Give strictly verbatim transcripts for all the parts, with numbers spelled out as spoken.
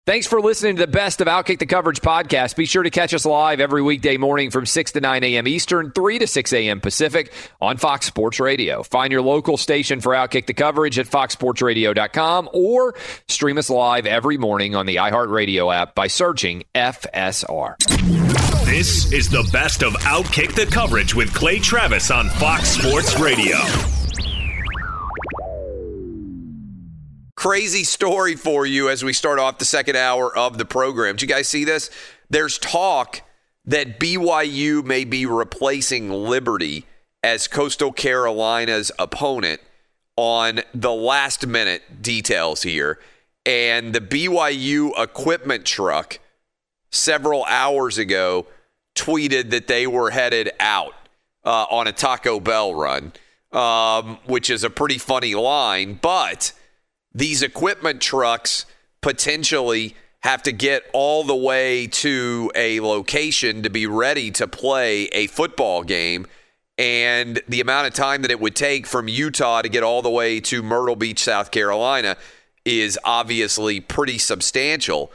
Thanks for listening to the best of Outkick the Coverage podcast. Be sure to catch us live every weekday morning from six to nine a.m. Eastern, three to six a.m. Pacific on Fox Sports Radio. Find your local station for Outkick the Coverage at fox sports radio dot com or stream us live every morning on the iHeartRadio app by searching F S R. This is the best of Outkick the Coverage with Clay Travis on Fox Sports Radio. Crazy story for you as we start off the second hour of the program. Did you guys see this? There's talk that B Y U may be replacing Liberty as Coastal Carolina's opponent on the last minute details here. And the B Y U equipment truck several hours ago tweeted that they were headed out uh, on a Taco Bell run, um, which is a pretty funny line, but these equipment trucks potentially have to get all the way to a location to be ready to play a football game. And the amount of time that it would take from Utah to get all the way to Myrtle Beach, South Carolina is obviously pretty substantial.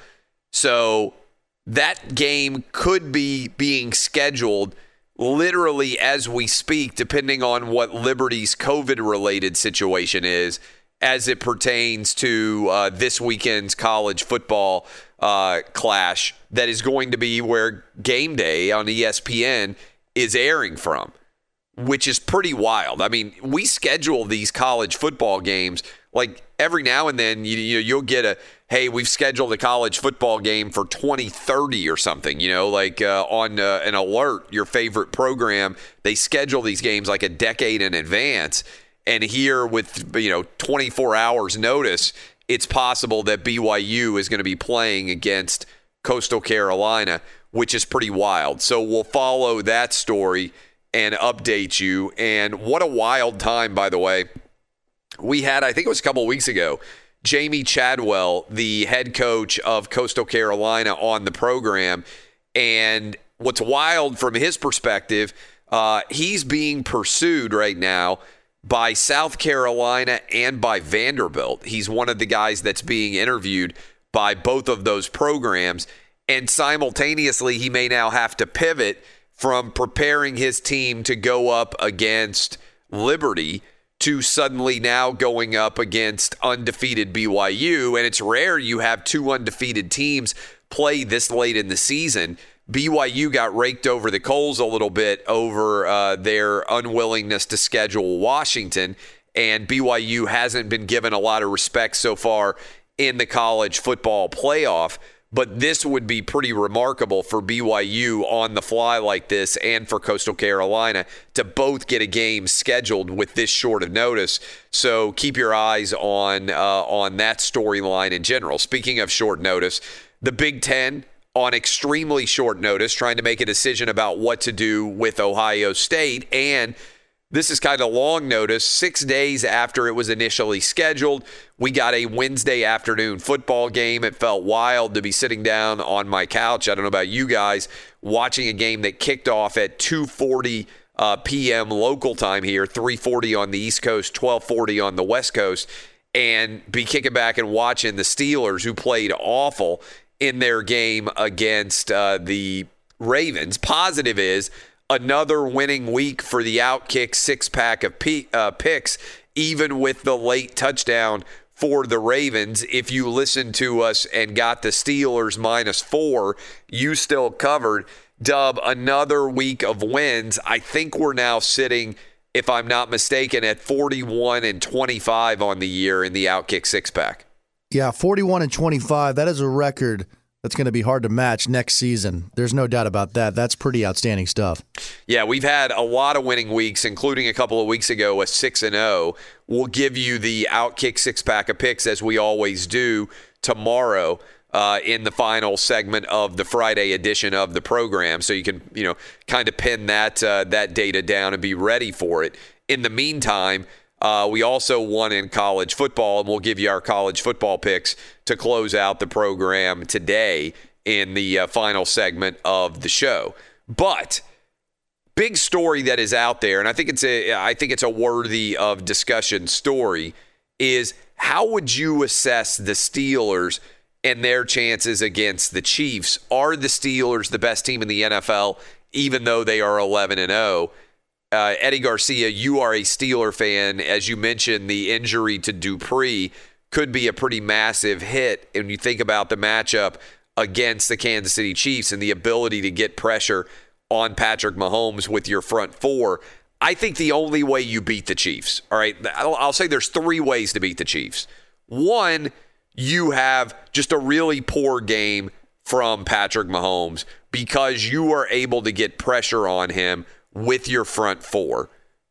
So that game could be being scheduled literally as we speak, depending on what Liberty's COVID-related situation is, as it pertains to uh, this weekend's college football uh, clash that is going to be where Game Day on E S P N is airing from, which is pretty wild. I mean, we schedule these college football games like every now and then. You, you you'll get a, hey, we've scheduled a college football game for twenty thirty or something, you know, like uh, on uh, an alert, your favorite program, they schedule these games like a decade in advance. And here with, you know, twenty-four hours notice, it's possible that B Y U is going to be playing against Coastal Carolina, which is pretty wild. So we'll follow that story and update you. And what a wild time, by the way. We had, I think it was a couple of weeks ago, Jamie Chadwell, the head coach of Coastal Carolina, on the program. And what's wild from his perspective, uh, he's being pursued right now by South Carolina and by Vanderbilt. He's one of the guys that's being interviewed by both of those programs. And simultaneously, he may now have to pivot from preparing his team to go up against Liberty to suddenly now going up against undefeated B Y U. And it's rare you have two undefeated teams play this late in the season. B Y U got raked over the coals a little bit over uh, their unwillingness to schedule Washington, and B Y U hasn't been given a lot of respect so far in the college football playoff. But this would be pretty remarkable for B Y U on the fly like this, and for Coastal Carolina to both get a game scheduled with this short of notice. So keep your eyes on uh, on that storyline in general. Speaking of short notice, the Big Ten on extremely short notice, trying to make a decision about what to do with Ohio State. And this is kind of long notice. Six days after it was initially scheduled, we got a Wednesday afternoon football game. It felt wild to be sitting down on my couch, I don't know about you guys, watching a game that kicked off at two forty uh, p.m. local time here, three forty on the East Coast, twelve forty on the West Coast, and be kicking back and watching the Steelers, who played awful in their game against uh, the Ravens. Positive is another winning week for the Outkick six-pack of p- uh, picks, even with the late touchdown for the Ravens. If you listened to us and got the Steelers minus four, you still covered. Dub, another week of wins. I think we're now sitting, if I'm not mistaken, at forty-one and twenty-five on the year in the Outkick six-pack. Yeah, forty-one and twenty-five. That is a record that's going to be hard to match next season. There's no doubt about that. That's pretty outstanding stuff. Yeah, we've had a lot of winning weeks, including a couple of weeks ago, a six and oh. We'll give you the Outkick six-pack of picks, as we always do, tomorrow uh, in the final segment of the Friday edition of the program. So you can, you know, kind of pin that uh, that data down and be ready for it. In the meantime, Uh, we also won in college football, and we'll give you our college football picks to close out the program today in the uh, final segment of the show. But big story that is out there, and I think it's a I think it's a worthy of discussion story, is how would you assess the Steelers and their chances against the Chiefs. Are the Steelers the best team in the N F L, even though they are eleven and oh? Uh, Eddie Garcia, you are a Steeler fan. As you mentioned, the injury to Dupree could be a pretty massive hit. And you think about the matchup against the Kansas City Chiefs and the ability to get pressure on Patrick Mahomes with your front four. I think the only way you beat the Chiefs, all right, I'll, I'll say there's three ways to beat the Chiefs. One, you have just a really poor game from Patrick Mahomes because you are able to get pressure on him with your front four.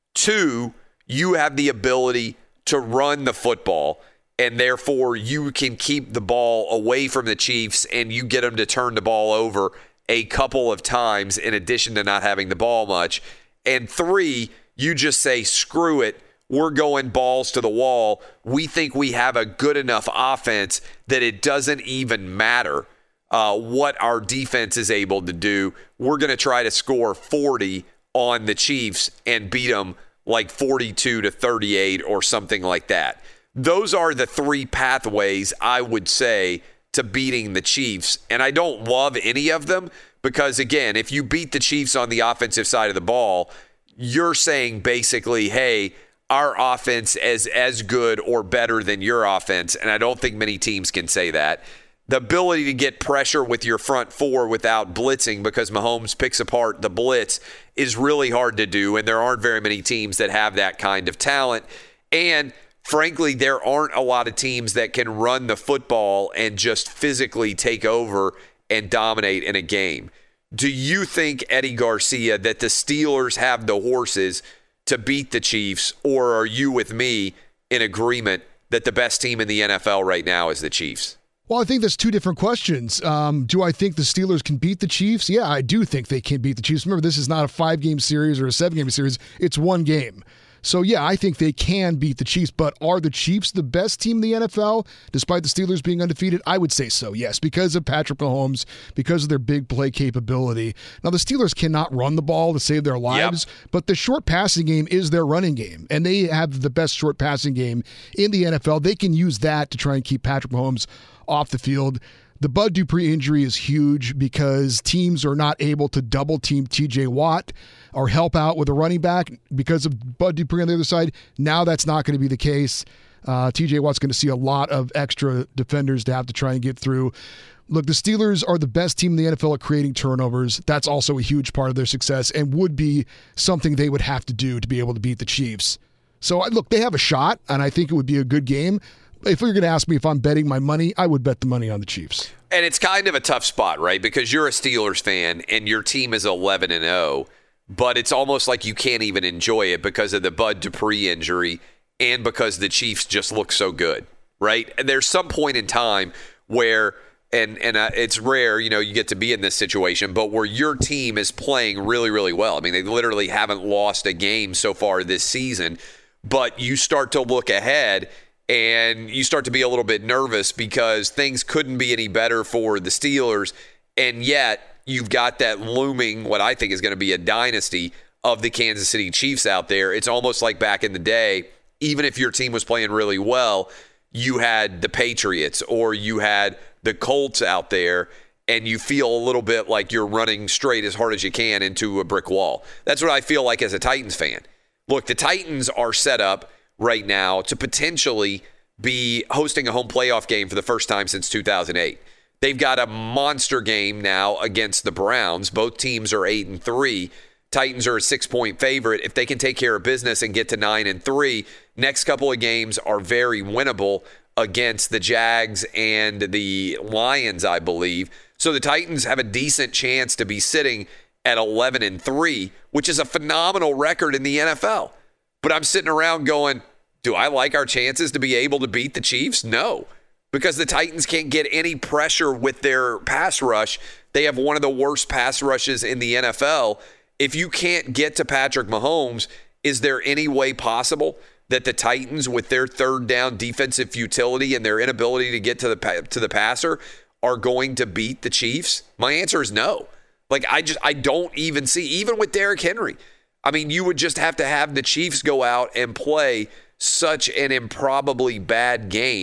Two, you have the ability to run the football, and therefore you can keep the ball away from the Chiefs and you get them to turn the ball over a couple of times in addition to not having the ball much. And three, you just say, screw it, we're going balls to the wall. We think we have a good enough offense that it doesn't even matter uh, what our defense is able to do. We're going to try to score forty on the Chiefs and beat them like forty-two to thirty-eight or something like that. Those are the three pathways, I would say, to beating the Chiefs. And I don't love any of them because, again, if you beat the Chiefs on the offensive side of the ball, you're saying basically, hey, our offense is as good or better than your offense. And I don't think many teams can say that. The ability to get pressure with your front four without blitzing because Mahomes picks apart the blitz is really hard to do, and there aren't very many teams that have that kind of talent. And frankly, there aren't a lot of teams that can run the football and just physically take over and dominate in a game. Do you think, Eddie Garcia, that the Steelers have the horses to beat the Chiefs, or are you with me in agreement that the best team in the N F L right now is the Chiefs? Well, I think that's two different questions. Um, do I think the Steelers can beat the Chiefs? Yeah, I do think they can beat the Chiefs. Remember, this is not a five-game series or a seven-game series. It's one game. So, yeah, I think they can beat the Chiefs. But are the Chiefs the best team in the N F L, despite the Steelers being undefeated? I would say so, yes, because of Patrick Mahomes, because of their big play capability. Now, the Steelers cannot run the ball to save their lives, yep. but the short passing game is their running game, and they have the best short passing game in the N F L. They can use that to try and keep Patrick Mahomes off the field. The Bud Dupree injury is huge because teams are not able to double team T J Watt or help out with a running back because of Bud Dupree on the other side. Now that's not going to be the case. Uh, T J Watt's going to see a lot of extra defenders to have to try and get through. Look, the Steelers are the best team in the N F L at creating turnovers. That's also a huge part of their success and would be something they would have to do to be able to beat the Chiefs. So, look, they have a shot, and I think it would be a good game. If you're going to ask me if I'm betting my money, I would bet the money on the Chiefs. And it's kind of a tough spot, right? Because you're a Steelers fan and your team is eleven and oh, but it's almost like you can't even enjoy it because of the Bud Dupree injury and because the Chiefs just look so good, right? And there's some point in time where, and and uh, it's rare, you know, you get to be in this situation, but where your team is playing really, really well. I mean, they literally haven't lost a game so far this season, but you start to look ahead and you start to be a little bit nervous because things couldn't be any better for the Steelers, and yet you've got that looming, what I think is going to be a dynasty of the Kansas City Chiefs out there. It's almost like back in the day, even if your team was playing really well, you had the Patriots or you had the Colts out there, and you feel a little bit like you're running straight as hard as you can into a brick wall. That's what I feel like as a Titans fan. Look, the Titans are set up right now to potentially be hosting a home playoff game for the first time since two thousand eight. They've got a monster game now against the Browns. Both teams are eight and three. Titans are a six-point favorite. If they can take care of business and get to nine and three, next couple of games are very winnable against the Jags and the Lions, I believe. So the Titans have a decent chance to be sitting at eleven and three, which is a phenomenal record in the N F L. But I'm sitting around going, do I like our chances to be able to beat the Chiefs? No, because the Titans can't get any pressure with their pass rush. They have one of the worst pass rushes in the N F L. If you can't get to Patrick Mahomes, is there any way possible that the Titans, with their third down defensive futility and their inability to get to the to the passer, are going to beat the Chiefs? My answer is no. Like, I just I don't even see, even with Derrick Henry. I mean, you would just have to have the Chiefs go out and play such an improbably bad game,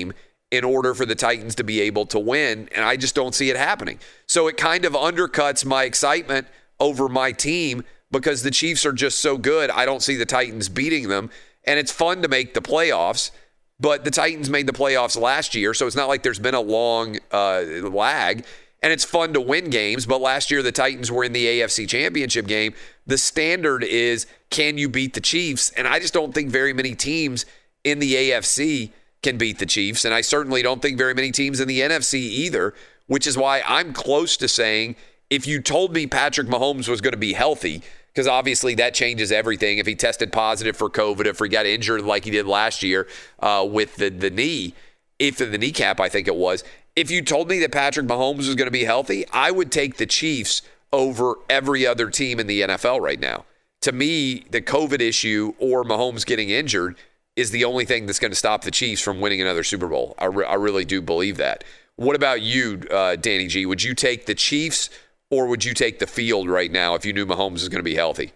in order for the Titans to be able to win, and I just don't see it happening. So it kind of undercuts my excitement over my team because the Chiefs are just so good. I don't see the Titans beating them, and it's fun to make the playoffs, but the Titans made the playoffs last year, so it's not like there's been a long uh, lag, and it's fun to win games, but last year the Titans were in the A F C Championship game. The standard is, can you beat the Chiefs? And I just don't think very many teams in the A F C can beat the Chiefs, and I certainly don't think very many teams in the N F C either, which is why I'm close to saying if you told me Patrick Mahomes was going to be healthy, because obviously that changes everything. If he tested positive for COVID, if he got injured like he did last year uh, with the, the knee, if the kneecap, I think it was, if you told me that Patrick Mahomes was going to be healthy, I would take the Chiefs over every other team in the N F L right now. To me, the COVID issue or Mahomes getting injured is the only thing that's going to stop the Chiefs from winning another Super Bowl. I, re- I really do believe that. What about you, uh, Danny G? Would you take the Chiefs or would you take the field right now if you knew Mahomes is going to be healthy?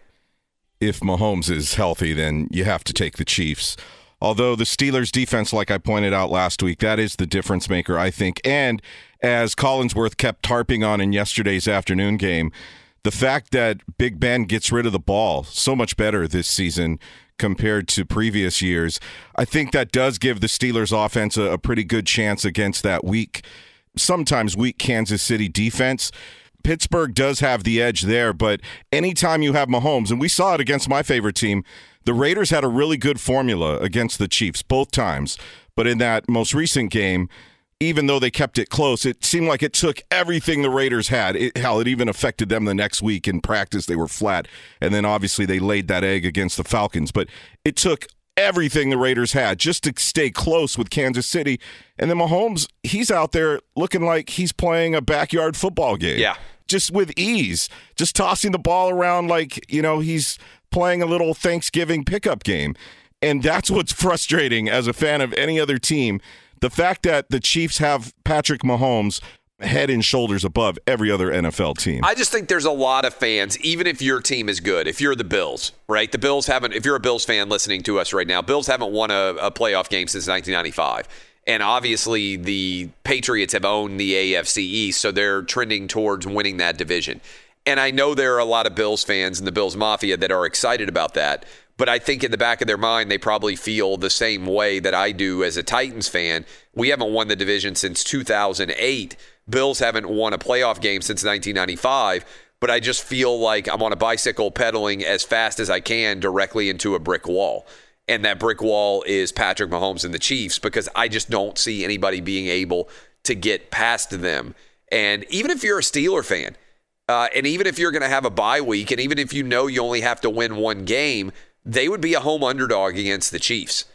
If Mahomes is healthy, then you have to take the Chiefs. Although the Steelers' defense, like I pointed out last week, that is the difference maker, I think. And as Collinsworth kept harping on in yesterday's afternoon game, the fact that Big Ben gets rid of the ball so much better this season compared to previous years, I think that does give the Steelers offense a, a pretty good chance against that weak, sometimes weak Kansas City defense. Pittsburgh does have the edge there, but anytime you have Mahomes, and we saw it against my favorite team, the Raiders had a really good formula against the Chiefs both times. But in that most recent game, even though they kept it close, it seemed like it took everything the Raiders had. It, hell, it even affected them the next week in practice. They were flat. And then obviously they laid that egg against the Falcons. But it took everything the Raiders had just to stay close with Kansas City. And then Mahomes, he's out there looking like he's playing a backyard football game. Yeah. Just with ease, just tossing the ball around like, you know, he's playing a little Thanksgiving pickup game. And that's what's frustrating as a fan of any other team. The fact that the Chiefs have Patrick Mahomes head and shoulders above every other N F L team. I just think there's a lot of fans, even if your team is good, if you're the Bills, right? The Bills haven't, if you're a Bills fan listening to us right now, Bills haven't won a, a playoff game since nineteen ninety-five. And obviously the Patriots have owned the A F C East, so they're trending towards winning that division. And I know there are a lot of Bills fans in the Bills Mafia that are excited about that. But I think in the back of their mind, they probably feel the same way that I do as a Titans fan. We haven't won the division since two thousand eight. Bills haven't won a playoff game since nineteen ninety-five. But I just feel like I'm on a bicycle pedaling as fast as I can directly into a brick wall. And that brick wall is Patrick Mahomes and the Chiefs, because I just don't see anybody being able to get past them. And even if you're a Steeler fan, uh, and even if you're going to have a bye week, and even if you know you only have to win one game, they would be a home underdog against the Chiefs.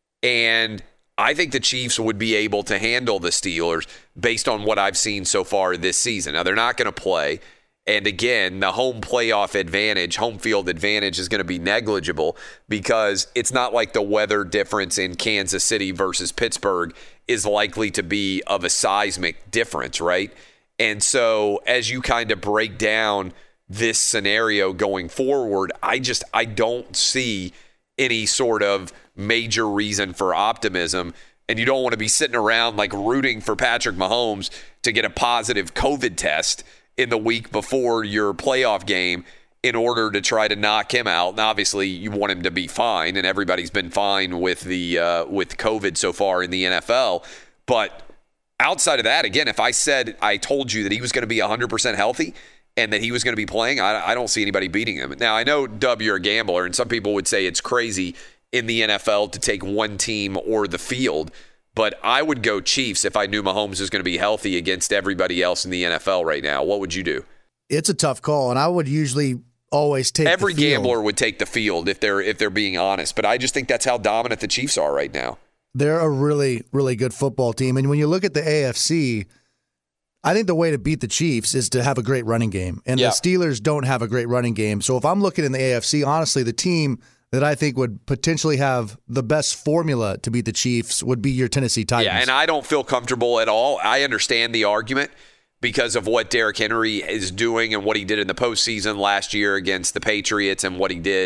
And I think the Chiefs would be able to handle the Steelers based on what I've seen so far this season. Now, they're not going to play. And again, the home playoff advantage, home field advantage is going to be negligible because it's not like the weather difference in Kansas City versus Pittsburgh is likely to be of a seismic difference, right? And so as you kind of break down this scenario going forward, I just, I don't see any sort of major reason for optimism. And you don't want to be sitting around like rooting for Patrick Mahomes to get a positive COVID test in the week before your playoff game in order to try to knock him out. And obviously you want him to be fine, and everybody's been fine with the uh, with COVID so far in the N F L. But outside of that, again, if I said, I told you that he was going to be one hundred percent healthy and that he was going to be playing, I, I don't see anybody beating him. Now, I know, Dub, you're a gambler, and some people would say it's crazy in the N F L to take one team or the field. But I would go Chiefs if I knew Mahomes was going to be healthy against everybody else in the N F L right now. What would you do? It's a tough call, and I would usually always take Every the field. gambler would take the field if they're if they're being honest. But I just think that's how dominant the Chiefs are right now. They're a really, really good football team. And when you look at the A F C, I think the way to beat the Chiefs is to have a great running game. And yeah. the Steelers don't have a great running game. So if I'm looking in the A F C, honestly, the team that I think would potentially have the best formula to beat the Chiefs would be your Tennessee Titans. Yeah, and I don't feel comfortable at all. I understand the argument because of what Derrick Henry is doing and what he did in the postseason last year against the Patriots and what he did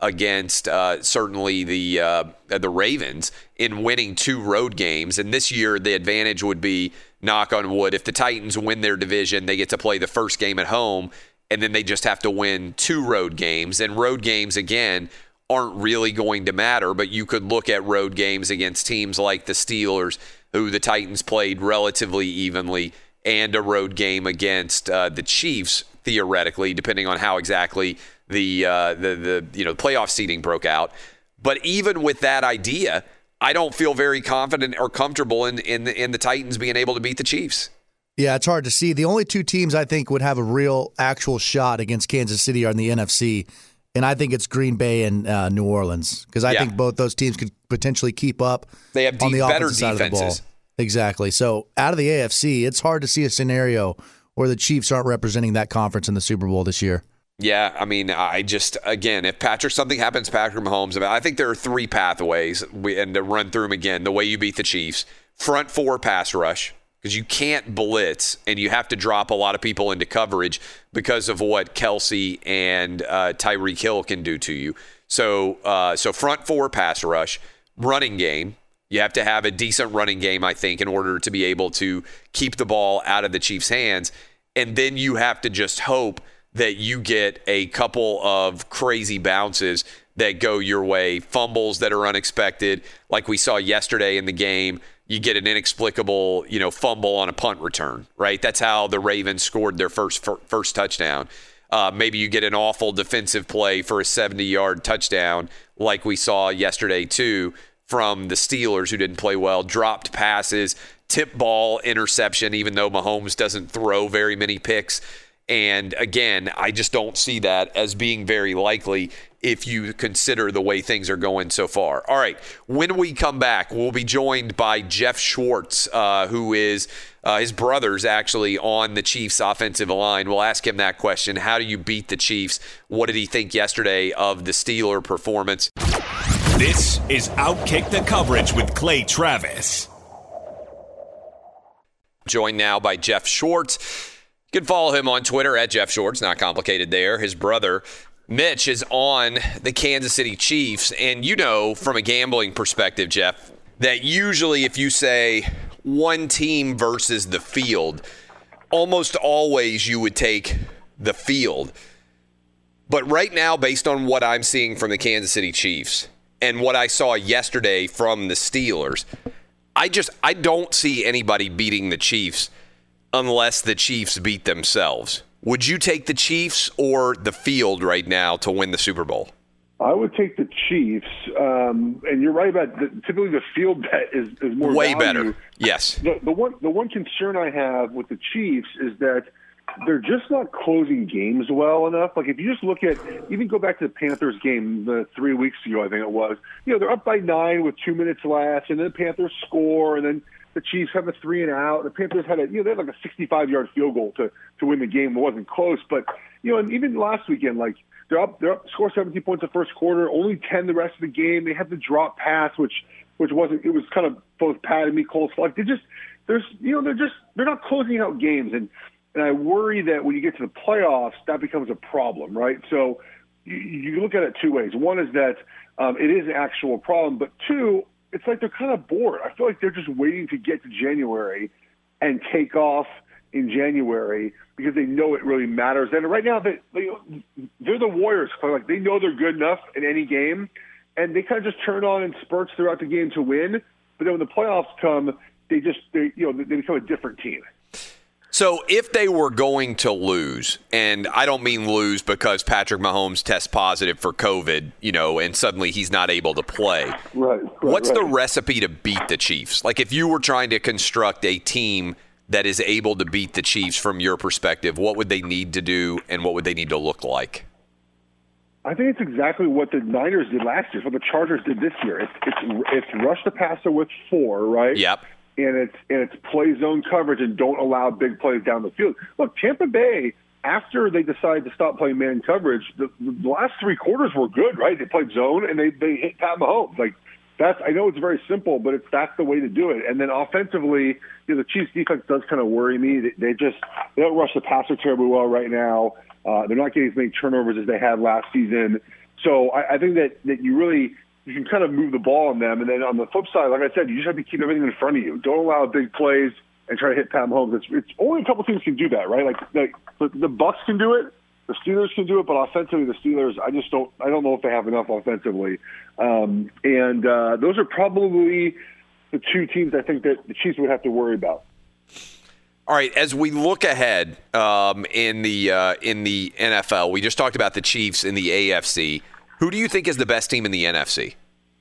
against uh, certainly the uh, the Ravens in winning two road games. And this year, the advantage would be, knock on wood, if the Titans win their division, they get to play the first game at home, and then they just have to win two road games. And road games, again, aren't really going to matter, but you could look at road games against teams like the Steelers, who the Titans played relatively evenly, and a road game against uh, the Chiefs, theoretically, depending on how exactly the uh, the the you know playoff seeding broke out. But even with that idea, I don't feel very confident or comfortable in in the, in the Titans being able to beat the Chiefs. Yeah, it's hard to see. The only two teams I think would have a real actual shot against Kansas City are in the N F C, and I think it's Green Bay and uh, New Orleans, because I yeah. think both those teams could potentially keep up. They have deep, on the better offensive side of the ball. defenses. Exactly. So out of the A F C, it's hard to see a scenario where the Chiefs aren't representing that conference in the Super Bowl this year. Yeah, I mean, I just, again, if Patrick, something happens, Patrick Mahomes, I think there are three pathways, and to run through them again, the way you beat the Chiefs. Front four pass rush, because you can't blitz, and you have to drop a lot of people into coverage because of what Kelsey and uh, Tyreek Hill can do to you. So, uh, so front four pass rush, running game. You have to have a decent running game, I think, in order to be able to keep the ball out of the Chiefs' hands. And then you have to just hope that you get a couple of crazy bounces that go your way, fumbles that are unexpected, like we saw yesterday in the game. You get an inexplicable, you know, fumble on a punt return, right? That's how the Ravens scored their first first touchdown. Uh, maybe you get an awful defensive play for a seventy-yard touchdown, like we saw yesterday too, from the Steelers, who didn't play well, dropped passes, tip ball interception, even though Mahomes doesn't throw very many picks. And again, I just don't see that as being very likely if you consider the way things are going so far. All right, when we come back, we'll be joined by Jeff Schwartz, uh, who is uh, his brother's actually on the Chiefs offensive line. We'll ask him that question. How do you beat the Chiefs? What did he think yesterday of the Steeler performance? This is Outkick the Coverage with Clay Travis. Joined now by Jeff Schwartz. You can follow him on Twitter at Jeff Schwartz. Not complicated there. His brother, Mitch, is on the Kansas City Chiefs. And you know, from a gambling perspective, Jeff, that usually if you say one team versus the field, almost always you would take the field. But right now, based on what I'm seeing from the Kansas City Chiefs and what I saw yesterday from the Steelers, I just I don't see anybody beating the Chiefs unless the Chiefs beat themselves. Would you take the Chiefs or the field right now to win the Super Bowl? I would take the Chiefs, um, and you're right about the, typically the field bet is, is more way value. better. Yes. The, the one the one concern I have with the Chiefs is that they're just not closing games well enough. Like if you just look at, even go back to the Panthers game the three weeks ago, I think it was. You know, they're up by nine with two minutes left, and then the Panthers score, and then the Chiefs have a three and out. The Panthers had a, you know, they had like a sixty-five-yard field goal to, to win the game. It wasn't close, but you know, and even last weekend, like they're up, they're up, score seventeen points the first quarter, only ten the rest of the game. They had the drop pass, which which wasn't. It was kind of both Pat and me, Cole. Like they just, there's, you know, they're just they're not closing out games, and and I worry that when you get to the playoffs, that becomes a problem, right? So you, you look at it two ways. One is that um, it is an actual problem, but two, it's like they're kind of bored. I feel like they're just waiting to get to January and take off in January because they know it really matters. And right now, they, they, they're the Warriors. Like they know they're good enough in any game, and they kind of just turn on in spurts throughout the game to win. But then when the playoffs come, they just they you know they become a different team. So if they were going to lose, and I don't mean lose because Patrick Mahomes tests positive for COVID, you know, and suddenly he's not able to play. Right. right What's right. the recipe to beat the Chiefs? Like if you were trying to construct a team that is able to beat the Chiefs from your perspective, what would they need to do and what would they need to look like? I think it's exactly what the Niners did last year, what the Chargers did this year. It's it's, it's rush the passer with four, right? Yep. And it's and it's play zone coverage and don't allow big plays down the field. Look, Tampa Bay, after they decided to stop playing man coverage, the, the last three quarters were good, right? They played zone and they they hit Pat Mahomes. Like that's I know it's very simple, but it's that's the way to do it. And then offensively, you know, the Chiefs defense does kind of worry me. They, they just they don't rush the passer terribly well right now. Uh, they're not getting as many turnovers as they had last season. So I, I think that, that you really you can kind of move the ball on them. And then on the flip side, like I said, you just have to keep everything in front of you. Don't allow big plays and try to hit Pat Mahomes. It's, it's only a couple teams can do that, right? Like the, the Bucs can do it. The Steelers can do it, but offensively, the Steelers, I just don't, I don't know if they have enough offensively. Um, and uh, those are probably the two teams I think that the Chiefs would have to worry about. All right, as we look ahead um, in the uh, in the N F L, we just talked about the Chiefs in the A F C. Who do you think is the best team in the N F C?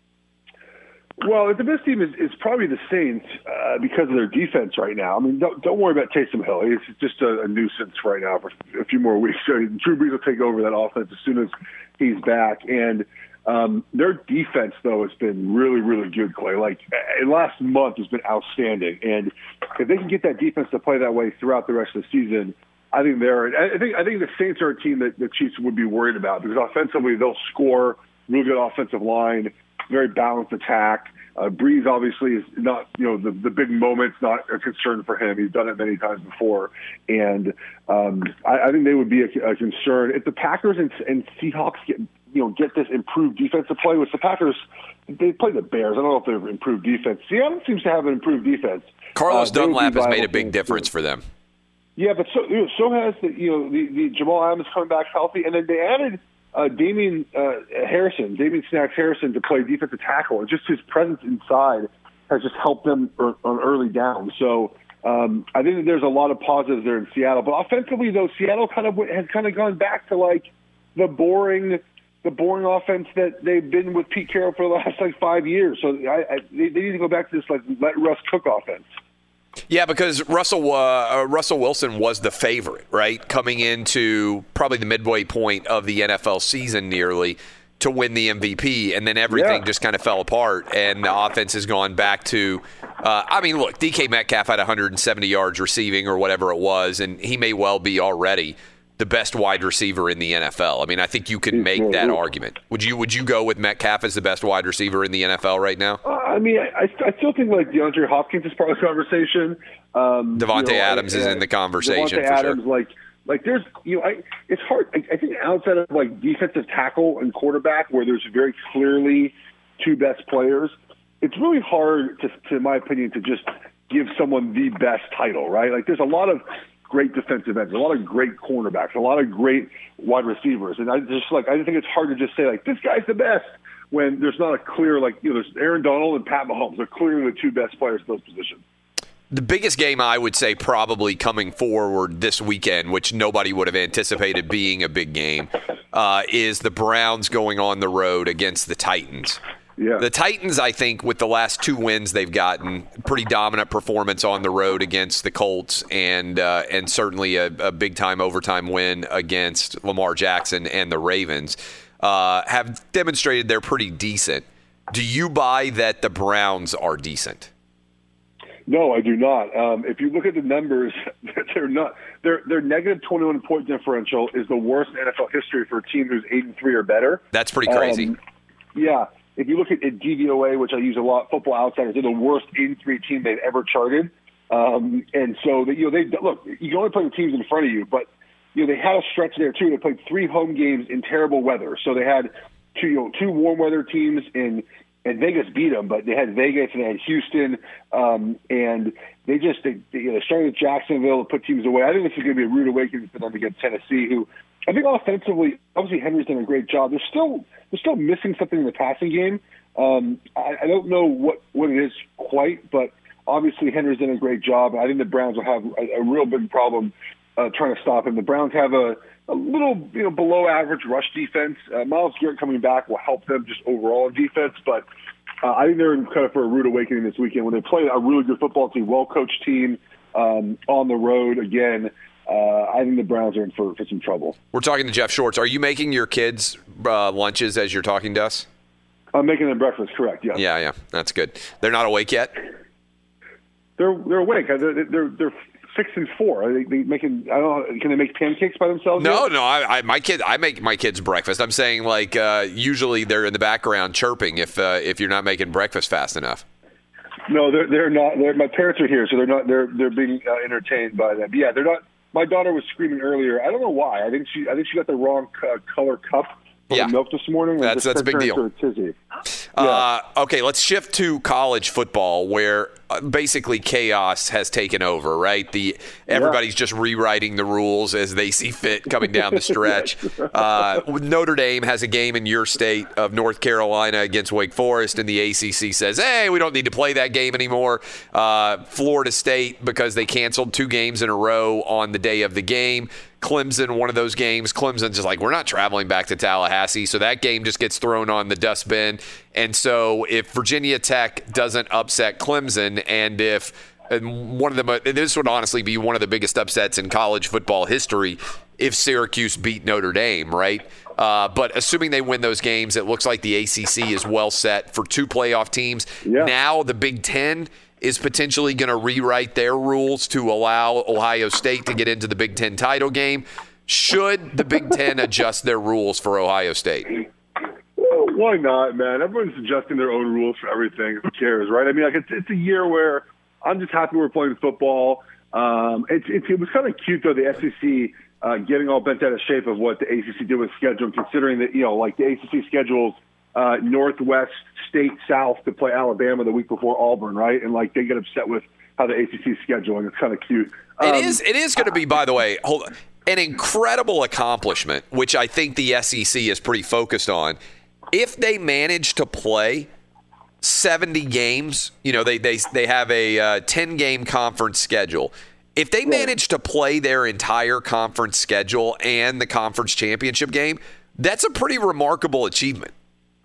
Well, the best team is, is probably the Saints uh, because of their defense right now. I mean, don't, don't worry about Taysom Hill. He's just a, a nuisance right now for a few more weeks. So Drew Brees will take over that offense as soon as he's back. And um, their defense, though, has been really, really good, Clay. Like, uh, last month has been outstanding. And if they can get that defense to play that way throughout the rest of the season, I think they're. I think I think the Saints are a team that the Chiefs would be worried about because offensively they'll score, really good offensive line, very balanced attack. Uh, Breeze obviously is not, you know, the, the big moment's not a concern for him. He's done it many times before. And um, I, I think they would be a, a concern. If the Packers and, and Seahawks get, you know, get this improved defensive play, which the Packers, they play the Bears. I don't know if they've improved defense. Seattle seems to have an improved defense. Carlos uh, Dunlap has made a big difference for them. Yeah, but so, you know, so has the, you know, the, the Jamal Adams coming back healthy. And then they added Uh, Damian uh, Harrison, Damian Snacks Harrison to play defensive tackle. And just his presence inside has just helped them er, on early down. So um, I think that there's a lot of positives there in Seattle. But offensively, though, Seattle kind of has kind of gone back to like the boring, the boring offense that they've been with Pete Carroll for the last like five years. So I, I, they, they need to go back to this like let Russ cook offense. Yeah, because Russell uh, Russell Wilson was the favorite, right, coming into probably the midway point of the N F L season nearly to win the M V P, and then everything yeah. just kind of fell apart, and the offense has gone back to uh, – I mean, look, D K Metcalf had one hundred seventy yards receiving or whatever it was, and he may well be already the best wide receiver in the N F L. I mean, I think you can make that argument. Would you would you go with Metcalf as the best wide receiver in the N F L right now? Uh, I mean, I, I still think like DeAndre Hopkins is part of the conversation. Um, Devontae you know, Adams I, is in the conversation Devontae for Adams, sure. Like, like there's, you know, I, it's hard. I, I think outside of like defensive tackle and quarterback, where there's very clearly two best players, it's really hard to, to in my opinion, to just give someone the best title, right? Like, there's a lot of great defensive ends, a lot of great cornerbacks, a lot of great wide receivers, and I just like I think it's hard to just say like this guy's the best when there's not a clear like you know there's Aaron Donald and Pat Mahomes. They're clearly the two best players in those positions. The biggest game I would say probably coming forward this weekend, which nobody would have anticipated being a big game, uh, is the Browns going on the road against the Titans. Yeah. The Titans, I think, with the last two wins they've gotten, pretty dominant performance on the road against the Colts and uh, and certainly a, a big-time overtime win against Lamar Jackson and the Ravens, uh, have demonstrated they're pretty decent. Do you buy that the Browns are decent? No, I do not. Um, if you look at the numbers, they're not. Their their negative twenty-one point differential is the worst in N F L history for a team who's eight and three or better. That's pretty crazy. Um, yeah. If you look at, at D V O A, which I use a lot, Football Outsiders, they're the worst eight and three team they've ever charted. Um, and so, they, you know, they look. You can only play the teams in front of you, but you know they had a stretch there too. They played three home games in terrible weather. So they had two, you know, two warm weather teams in, and Vegas beat them, but they had Vegas and they had Houston, um, and they just they, they, you know, they started with Jacksonville to put teams away. I think this is going to be a rude awakening for them against Tennessee, who I think offensively, obviously Henry's done a great job. They're still they're still missing something in the passing game. Um, I, I don't know what, what it is quite, but obviously Henry's done a great job. I think the Browns will have a, a real big problem uh, trying to stop him. The Browns have a, a little you know below average rush defense. Uh, Myles Garrett coming back will help them just overall in defense, but uh, I think they're kind of for a rude awakening this weekend when they play a really good football team, well-coached team um, on the road again. Uh, I think the Browns are in for, for some trouble. We're talking to Jeff Schwartz. Are you making your kids uh, lunches as you're talking to us? I'm making them breakfast, correct, yeah. Yeah, yeah, that's good. They're not awake yet? They're they're awake. They're they're, they're six and four. Are they, they making? I don't know. Can they make pancakes by themselves? No, yet? no. I, I my kid. I make my kids breakfast. I'm saying like uh, usually they're in the background chirping if uh, if you're not making breakfast fast enough. No, they're they're not. They're, my parents are here, so they're not. They're they're being uh, entertained by them. But yeah, they're not. My daughter was screaming earlier. I don't know why. I think she I think she got the wrong uh, color cup for yeah. milk this morning. And that's that's a big deal. A tizzy. Uh, okay, let's shift to college football, where uh, basically chaos has taken over, right? The everybody's yeah. just rewriting the rules as they see fit coming down the stretch. uh, Notre Dame has a game in your state of North Carolina against Wake Forest, and the A C C says, hey, we don't need to play that game anymore. Uh, Florida State, because they canceled two games in a row on the day of the game. Clemson, one of those games, Clemson's just like, we're not traveling back to Tallahassee, so that game just gets thrown on the dustbin. And so if Virginia Tech doesn't upset Clemson, and if and one of the this would honestly be one of the biggest upsets in college football history if Syracuse beat Notre Dame, right? Uh, but assuming they win those games, it looks like the A C C is well set for two playoff teams. Yeah. Now the Big Ten is potentially going to rewrite their rules to allow Ohio State to get into the Big Ten title game. Should the Big Ten adjust their rules for Ohio State? Well, why not, man? Everyone's adjusting their own rules for everything. Who cares, right? I mean, like it's it's a year where I'm just happy we're playing football. Um, it, it, it was kind of cute, though, the S E C uh, getting all bent out of shape of what the A C C did with scheduling, considering that, you know, like the A C C schedules uh, Northwest, State, South to play Alabama the week before Auburn, right? And, like, they get upset with how the A C C is scheduling. It's kind of cute. Um, it is It is going to be, by the way, hold on, an incredible accomplishment, which I think the S E C is pretty focused on. If they manage to play seventy games, you know, they they they have a uh, ten-game conference schedule. If they manage to play their entire conference schedule and the conference championship game, that's a pretty remarkable achievement.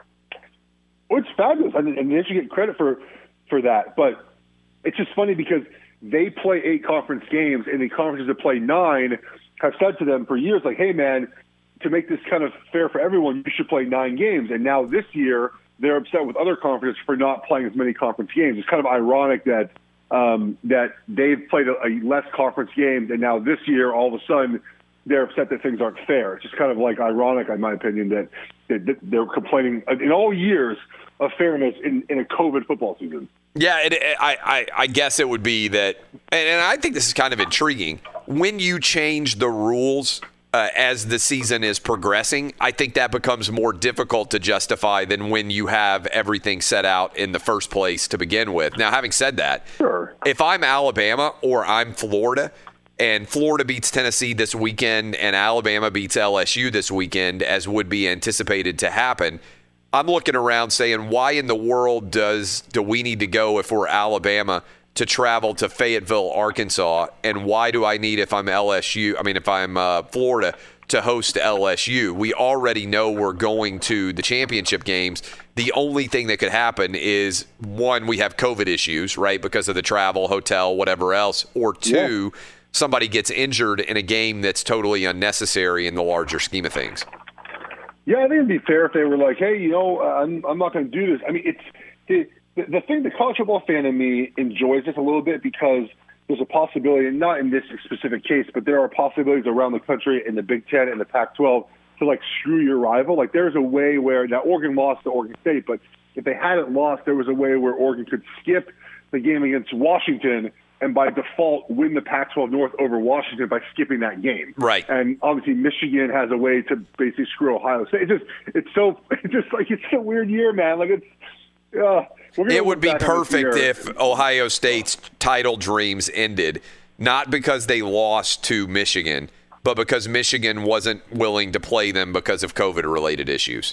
Well, it's fabulous, and, and they should get credit for, for that. But it's just funny because they play eight conference games, and the conferences that play nine have said to them for years, like, hey, man, to make this kind of fair for everyone, you should play nine games. And now this year, they're upset with other conferences for not playing as many conference games. It's kind of ironic that um, that they've played a, a less conference games, and now this year, all of a sudden, they're upset that things aren't fair. It's just kind of like ironic, in my opinion, that, that, that they're complaining in all years of fairness in, in a COVID football season. Yeah, it, I, I, I guess it would be that, and, and I think this is kind of intriguing. When you change the rules uh, as the season is progressing, I think that becomes more difficult to justify than when you have everything set out in the first place to begin with. Now, having said that, sure. If I'm Alabama or I'm Florida, and Florida beats Tennessee this weekend and Alabama beats L S U this weekend, as would be anticipated to happen, I'm looking around saying, why in the world does do we need to go if we're Alabama to travel to Fayetteville, Arkansas? And why do I need, if I'm L S U, I mean, if I'm uh, Florida, to host L S U? We already know we're going to the championship games. The only thing that could happen is, one, we have COVID issues, right, because of the travel, hotel, whatever else, or two, yeah. somebody gets injured in a game that's totally unnecessary in the larger scheme of things. Yeah, I think it'd be fair if they were like, hey, you know, I'm, I'm not going to do this. I mean, it's the, the thing, the college football fan in me enjoys this a little bit because there's a possibility, and not in this specific case, but there are possibilities around the country in the Big Ten and the Pac twelve to, like, screw your rival. Like, there's a way where, now Oregon lost to Oregon State, but if they hadn't lost, there was a way where Oregon could skip the game against Washington and by default win the Pac twelve North over Washington by skipping that game. Right. And obviously Michigan has a way to basically screw Ohio State. It's just, it's so, it's just like, it's a weird year, man. Like, it's, uh, it would be perfect if Ohio State's title dreams ended, not because they lost to Michigan, but because Michigan wasn't willing to play them because of COVID-related issues.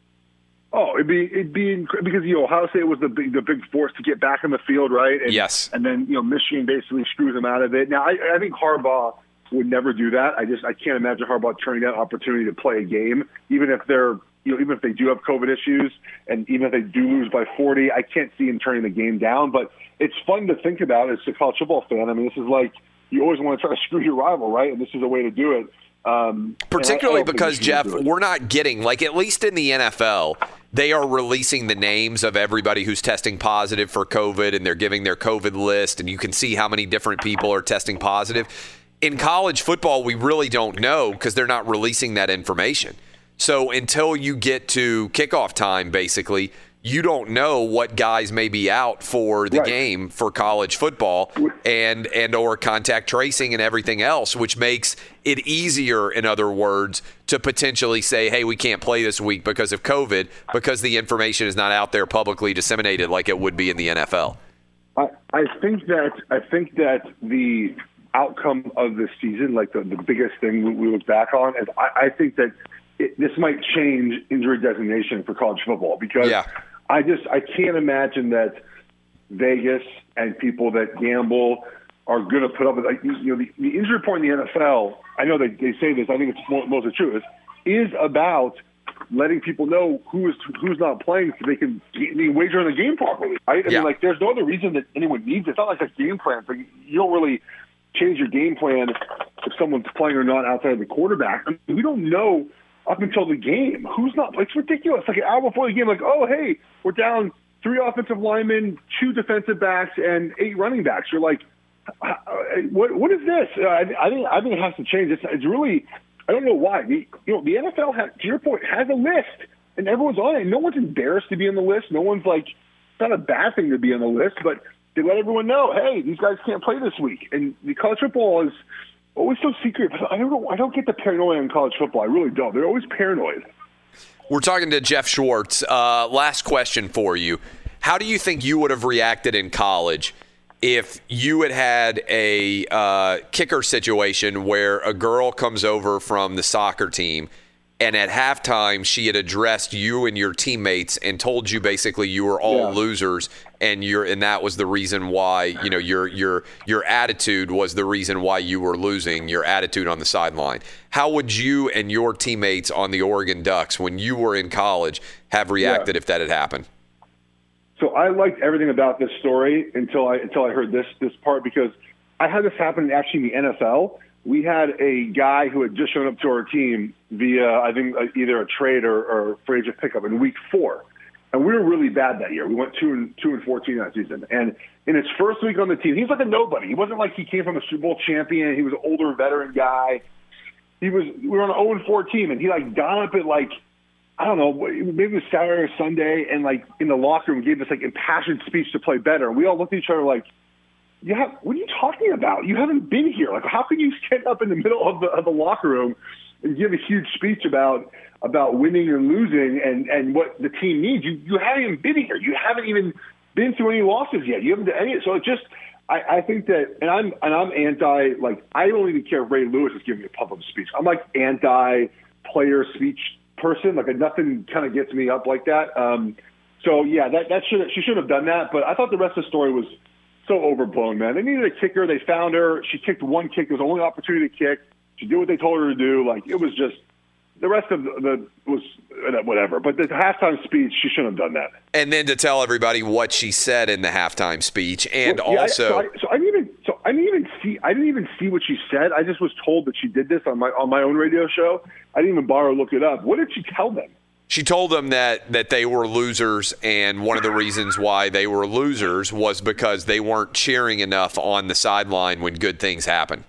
Oh, it'd be it'd be inc- because you know Ohio State was the big the big force to get back in the field, right? And, yes. And then you know Michigan basically screws them out of it. Now I, I think Harbaugh would never do that. I just I can't imagine Harbaugh turning down opportunity to play a game, even if they're you know even if they do have COVID issues, and even if they do lose by forty. I can't see him turning the game down. But it's fun to think about as a college football fan. I mean, this is like you always want to try to screw your rival, right? And this is a way to do it. Um, Particularly because, Jeff, we're not getting, like, at least in the N F L, they are releasing the names of everybody who's testing positive for COVID, and they're giving their COVID list, and you can see how many different people are testing positive. In college football, we really don't know because they're not releasing that information. So until you get to kickoff time, basically, you don't know what guys may be out for the right. game for college football and and or contact tracing and everything else, which makes it easier, in other words, to potentially say, hey, we can't play this week because of COVID, because the information is not out there publicly disseminated like it would be in the N F L. I, I think that I think that the outcome of this season, like the, the biggest thing we, we look back on, is I, I think that it, this might change injury designation for college football, because yeah. I just I can't imagine that Vegas and people that gamble are going to put up with, like, you know, the, the injury report in the N F L. I know they they say this. I think it's mostly true. Is is about letting people know who is who's not playing so they can they wager on the game properly. Right? I yeah. mean, like, there's no other reason that anyone needs it. It's not like a game plan. So you don't really change your game plan if someone's playing or not outside of the quarterback. I mean, we don't know up until the game who's not. It's ridiculous. Like an hour before the game, like, oh, hey, we're down three offensive linemen, two defensive backs, and eight running backs. You're like, what what is this? Uh, I, I think I think it has to change. It's, it's really, I don't know why. The, you know, the N F L has, to your point, has a list, and everyone's on it. No one's embarrassed to be on the list. No one's like, it's not a bad thing to be on the list, but they let everyone know, hey, these guys can't play this week. And the college football is always so secret. I don't know. I don't get the paranoia in college football. I really don't. They're always paranoid. We're talking to Jeff Schwartz. Uh, last question for you. How do you think you would have reacted in college if you had had a uh, kicker situation where a girl comes over from the soccer team and at halftime she had addressed you and your teammates and told you basically you were all yeah. losers, and you're and that was the reason why, you know, your your your attitude was the reason why you were losing, your attitude on the sideline. How would you and your teammates on the Oregon Ducks when you were in college have reacted yeah. if that had happened? So I liked everything about this story until I until I heard this this part, because I had this happen actually in the N F L. We had a guy who had just shown up to our team via, I think, either a trade or, or free agent pickup in week four, and we were really bad that year. We went two and two and fourteen that season. And in his first week on the team, he was like a nobody. He wasn't like he came from a Super Bowl champion. He was an older veteran guy. He was. We were on an oh and four team, and he like got up at like, I don't know, maybe it was Saturday or Sunday, and like in the locker room gave this like impassioned speech to play better. And we all looked at each other like, "You have, what are you talking about? You haven't been here. Like, how can you stand up in the middle of the of the locker room and give a huge speech about about winning and losing and, and what the team needs? You you haven't even been here. You haven't even been through any losses yet. You haven't done any. So it just, I, I think that, and I'm and I'm anti. Like, I don't even care if Ray Lewis is giving a public speech. I'm like anti player speech person. Like, nothing kind of gets me up like that. Um, so yeah, that that should she should have done that. But I thought the rest of the story was so overblown, man. They needed a kicker. They found her. She kicked one kick. It was the only opportunity to kick. She did what they told her to do. Like, it was just, the rest of the, the was whatever. But the halftime speech, she shouldn't have done that. And then to tell everybody what she said in the halftime speech, and well, yeah, also, so I, so I didn't even so I didn't even see I didn't even see what she said. I just was told that she did this on my on my own radio show. I didn't even bother to look it up. What did she tell them? She told them that, that they were losers, and one of the reasons why they were losers was because they weren't cheering enough on the sideline when good things happen.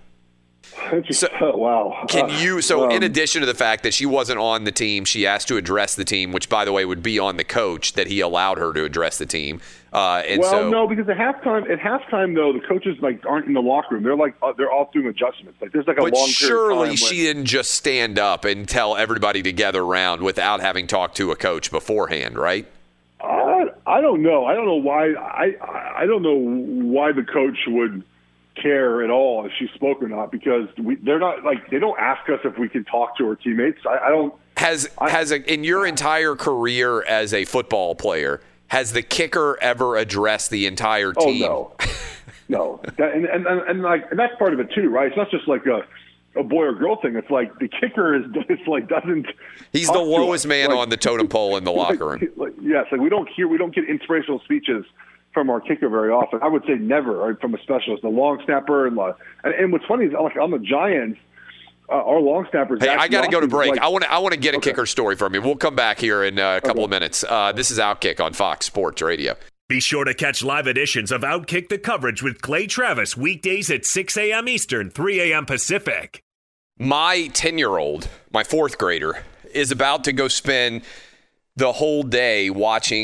So, oh, wow. Can you, so um, in addition to the fact that she wasn't on the team, she asked to address the team, which, by the way, would be on the coach that he allowed her to address the team. Uh, and well, so, no, because at halftime, at halftime though, the coaches like aren't in the locker room. They're like uh, they're all doing adjustments. Like, there's like a but long. surely period of time she when, didn't just stand up and tell everybody to gather around without having talked to a coach beforehand, right? I I don't know. I don't know why. I I don't know why the coach would care at all if she spoke or not, because we, they're not like they don't ask us if we can talk to our teammates. I, I don't. Has I, has a, in your entire career as a football player, has the kicker ever addressed the entire team? Oh no, no. That, and, and and like and that's part of it too, right? It's not just like a a boy or girl thing. It's like the kicker is it's like doesn't. He's the lowest man like, on the totem pole in the locker room. Like, like, yes, like we don't hear we don't get inspirational speeches from our kicker very often. I would say never, right, from a specialist, the long snapper, and and, and what's funny is like on the Giants, uh, our long snappers. Hey, I got to go to break. Like, I want to I want to get a okay. kicker story from you. We'll come back here in uh, a couple okay. of minutes. Uh, this is Outkick on Fox Sports Radio. Be sure to catch live editions of Outkick the Coverage with Clay Travis weekdays at six a.m. Eastern, three a.m. Pacific. My ten-year-old, my fourth grader, is about to go spend the whole day watching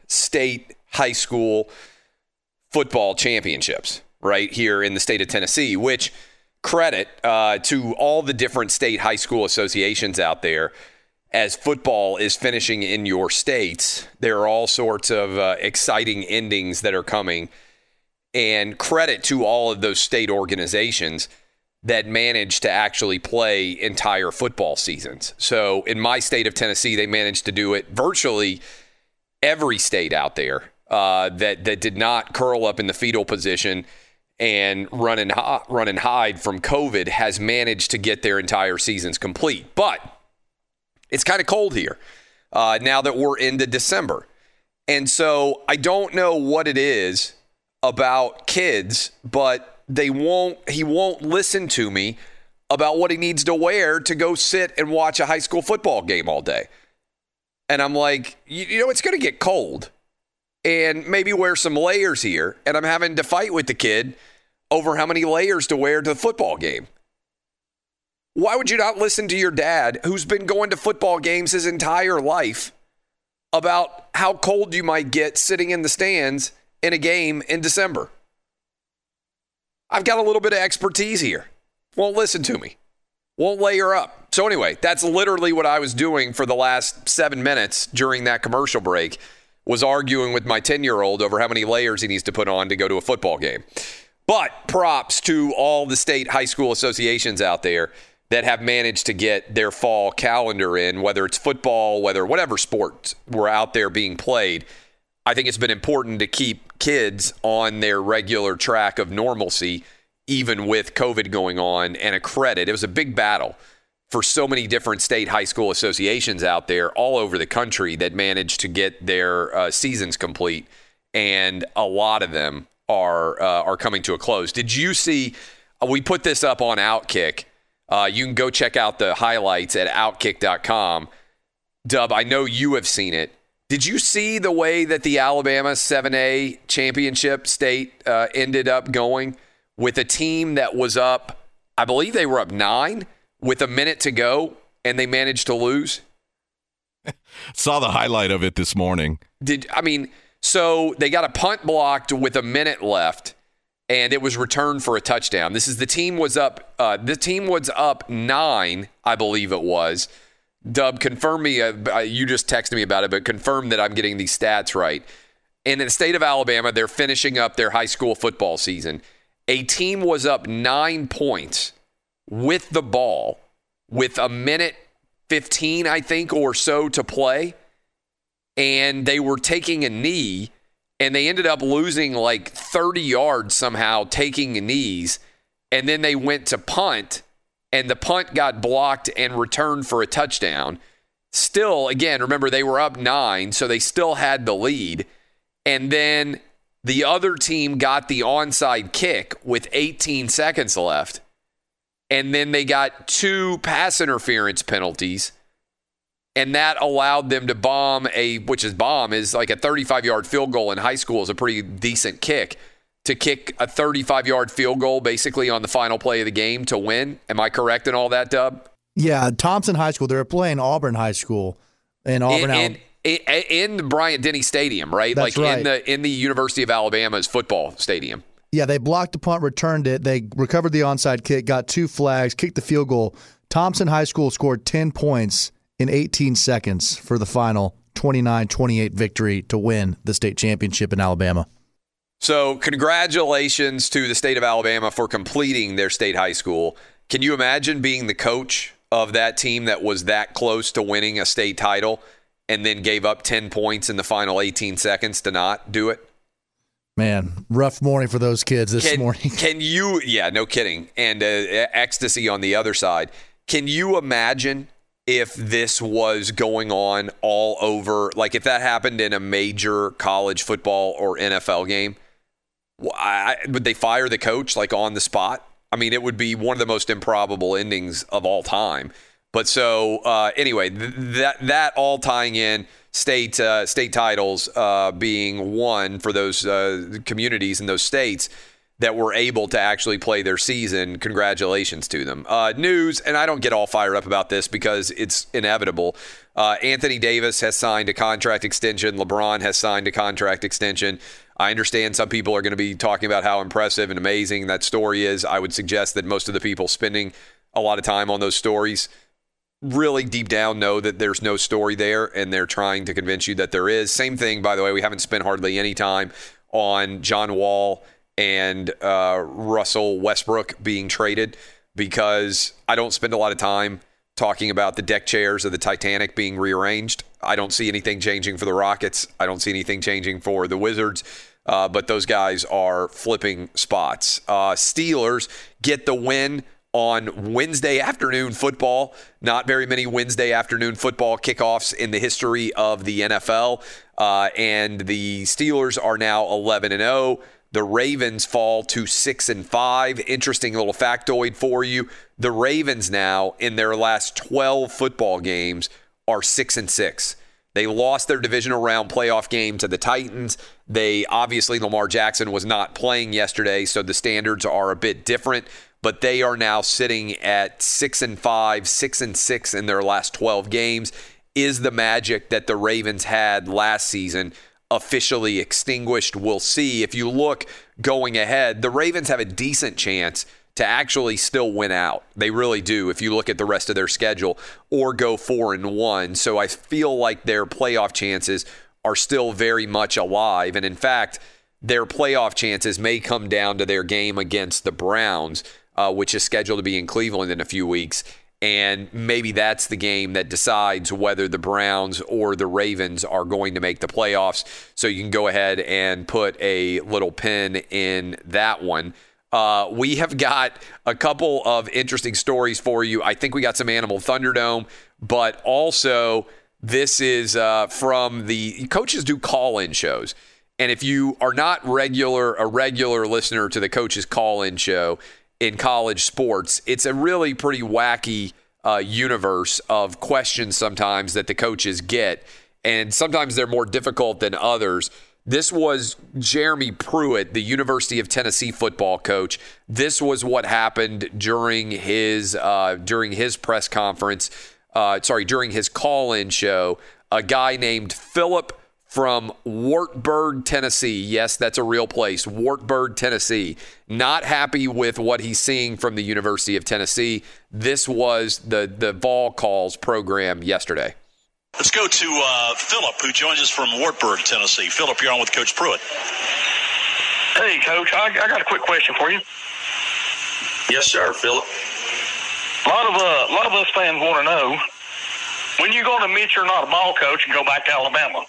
state high school football championships right here in the state of Tennessee, which credit uh, to all the different state high school associations out there. As football is finishing in your states, there are all sorts of uh, exciting endings that are coming. And credit to all of those state organizations that managed to actually play entire football seasons. So in my state of Tennessee, they managed to do it virtually every state out there uh, that, that did not curl up in the fetal position and run and, run and hide from COVID has managed to get their entire seasons complete. But it's kind of cold here uh, now that we're into December. And so I don't know what it is about kids, but they won't, he won't listen to me about what he needs to wear to go sit and watch a high school football game all day. And I'm like, you, you know, it's going to get cold and maybe wear some layers here. And I'm having to fight with the kid over how many layers to wear to the football game. Why would you not listen to your dad, who's been going to football games his entire life, about how cold you might get sitting in the stands in a game in December? I've got a little bit of expertise here. Won't listen to me. Won't layer up. So anyway, that's literally what I was doing for the last seven minutes during that commercial break, was arguing with my ten-year-old over how many layers he needs to put on to go to a football game. But props to all the state high school associations out there that have managed to get their fall calendar in, whether it's football, whether whatever sports were out there being played. I think it's been important to keep kids on their regular track of normalcy, even with COVID going on, and a credit. It was a big battle for so many different state high school associations out there all over the country that managed to get their uh, seasons complete, and a lot of them are uh, are coming to a close. Did you see, uh, we put this up on Outkick. Uh, you can go check out the highlights at outkick dot com. Dub, I know you have seen it. Did you see the way that the Alabama seven A championship state uh, ended up going with a team that was up, I believe they were up nine with a minute to go, and they managed to lose? Saw the highlight of it this morning. Did I mean, so they got a punt blocked with a minute left, and it was returned for a touchdown. This is the team was up. Uh, the team was up nine, I believe it was. Dub, confirm me. Uh, you just texted me about it, but confirm that I'm getting these stats right. And in the state of Alabama, they're finishing up their high school football season. A team was up nine points with the ball with a minute fifteen, I think, or so to play. And they were taking a knee, and they ended up losing like thirty yards somehow, taking knees. And then they went to punt, and the punt got blocked and returned for a touchdown. Still, again, remember, they were up nine, so they still had the lead. And then the other team got the onside kick with eighteen seconds left. And then they got two pass interference penalties. And that allowed them to bomb a, which is bomb, is like a thirty-five-yard field goal in high school is a pretty decent kick. To kick a thirty-five-yard field goal basically on the final play of the game to win. Am I correct in all that, Dub? Yeah, Thompson High School. They were playing Auburn High School. In Auburn, in, in, in, in the Bryant-Denny Stadium, right? That's like right. in the in the University of Alabama's football stadium. Yeah, they blocked the punt, returned it. They recovered the onside kick, got two flags, kicked the field goal. Thompson High School scored ten points in eighteen seconds for the final twenty-nine twenty-eight victory to win the state championship in Alabama. So congratulations to the state of Alabama for completing their state high school. Can you imagine being the coach of that team that was that close to winning a state title and then gave up ten points in the final eighteen seconds to not do it? Man, rough morning for those kids this can, morning. Can you, yeah, no kidding. And uh, ecstasy on the other side. Can you imagine if this was going on all over, like if that happened in a major college football or N F L game? I, would they fire the coach like on the spot? I mean, it would be one of the most improbable endings of all time. But so uh, anyway, th- that that all tying in state uh, state titles uh, being won for those uh, communities in those states. that were able to actually play their season. Congratulations to them. Uh, news, and I don't get all fired up about this because it's inevitable. Uh, Anthony Davis has signed a contract extension. LeBron has signed a contract extension. I understand some people are going to be talking about how impressive and amazing that story is. I would suggest that most of the people spending a lot of time on those stories really deep down know that there's no story there, and they're trying to convince you that there is. Same thing, by the way, we haven't spent hardly any time on John Wall and uh, Russell Westbrook being traded, because I don't spend a lot of time talking about the deck chairs of the Titanic being rearranged. I don't see anything changing for the Rockets. I don't see anything changing for the Wizards, uh, but those guys are flipping spots. Uh, Steelers get the win on Wednesday afternoon football. Not very many Wednesday afternoon football kickoffs in the history of the N F L, uh, and the Steelers are now eleven and oh. The Ravens fall to six and five. Interesting little factoid for you. The Ravens now, in their last twelve football games, are six and six. They lost their divisional round playoff game to the Titans. They obviously, Lamar Jackson was not playing yesterday, so the standards are a bit different. But they are now sitting at six and five, six and six in their last twelve games. Is the magic that the Ravens had last season officially extinguished? We'll see. If you look going ahead, the Ravens have a decent chance to actually still win out. They really do if you look at the rest of their schedule, or go four and one. So I feel like their playoff chances are still very much alive. And in fact, their playoff chances may come down to their game against the Browns, uh, which is scheduled to be in Cleveland in a few weeks. And maybe that's the game that decides whether the Browns or the Ravens are going to make the playoffs. So you can go ahead and put a little pin in that one. Uh, we have got a couple of interesting stories for you. I think we got some Animal Thunderdome, but also this is uh, from the coaches do call-in shows. And if you are not regular, a regular listener to the coaches call-in show in college sports, it's a really pretty wacky uh, universe of questions sometimes that the coaches get, and sometimes they're more difficult than others. This was Jeremy Pruitt, the University of Tennessee football coach. This was what happened during his uh, during his press conference. Uh, sorry, during his call-in show. A guy named Philip from Wartburg, Tennessee. Yes, that's a real place. Wartburg, Tennessee. Not happy with what he's seeing from the University of Tennessee. This was the, the Vol Calls program yesterday. Let's go to uh, Philip, who joins us from Wartburg, Tennessee. Philip, you're on with Coach Pruitt. Hey, Coach, I, I got a quick question for you. Yes, sir, Philip. A lot of, uh, a lot of us fans want to know, when you going to admit you're not a ball coach and go back to Alabama?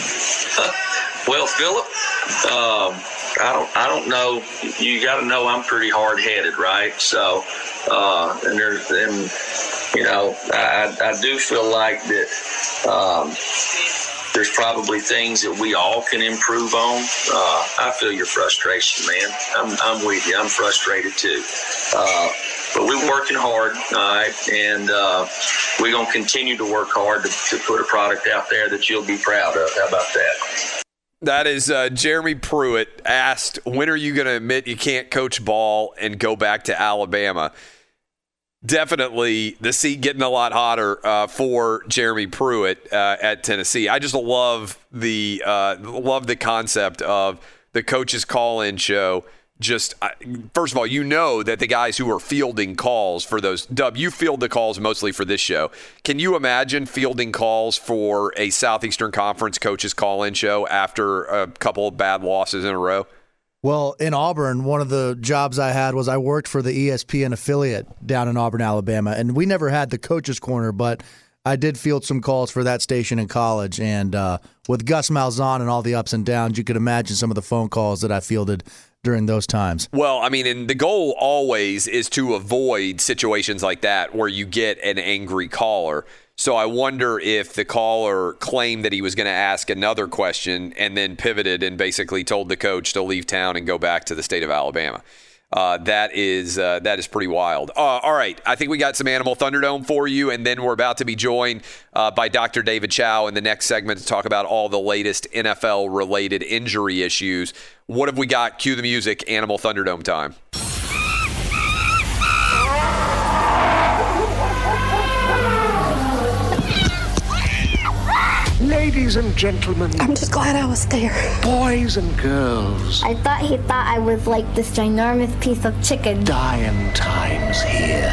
Well, Philip, um, I don't, I don't know. You got to know I'm pretty hard-headed, right? So, uh, and there's, and you know, I, I do feel like that. Um, there's probably things that we all can improve on. Uh, I feel your frustration, man. I'm, I'm with you. I'm frustrated too. Uh, but we're working hard, all right, and uh, we're going to continue to work hard to, to put a product out there that you'll be proud of. How about that? That is uh, Jeremy Pruitt asked, when are you going to admit you can't coach ball and go back to Alabama? Definitely the seat getting a lot hotter uh, for Jeremy Pruitt uh, at Tennessee. I just love the uh, love the concept of the coaches call-in show. Just first of all, you know that the guys who are fielding calls for those, Dub, you field the calls mostly for this show. Can you imagine fielding calls for a Southeastern Conference coaches call-in show after a couple of bad losses in a row? Well, in Auburn, one of the jobs I had was I worked for the E S P N affiliate down in Auburn, Alabama, and we never had the coaches corner, but I did field some calls for that station in college. And uh, with Gus Malzahn and all the ups and downs, you could imagine some of the phone calls that I fielded during those times. Well, I mean, and the goal always is to avoid situations like that where you get an angry caller. So I wonder if the caller claimed that he was going to ask another question and then pivoted and basically told the coach to leave town and go back to the state of Alabama. Uh, that is uh, that is pretty wild. Uh, all right, I think we got some Animal Thunderdome for you, and then we're about to be joined uh, by Doctor David Chao in the next segment to talk about all the latest N F L-related injury issues. What have we got? Cue the music. Animal Thunderdome time. Ladies and gentlemen. I'm just glad I was there. Boys and girls. I thought he thought I was like this ginormous piece of chicken. Dying times here.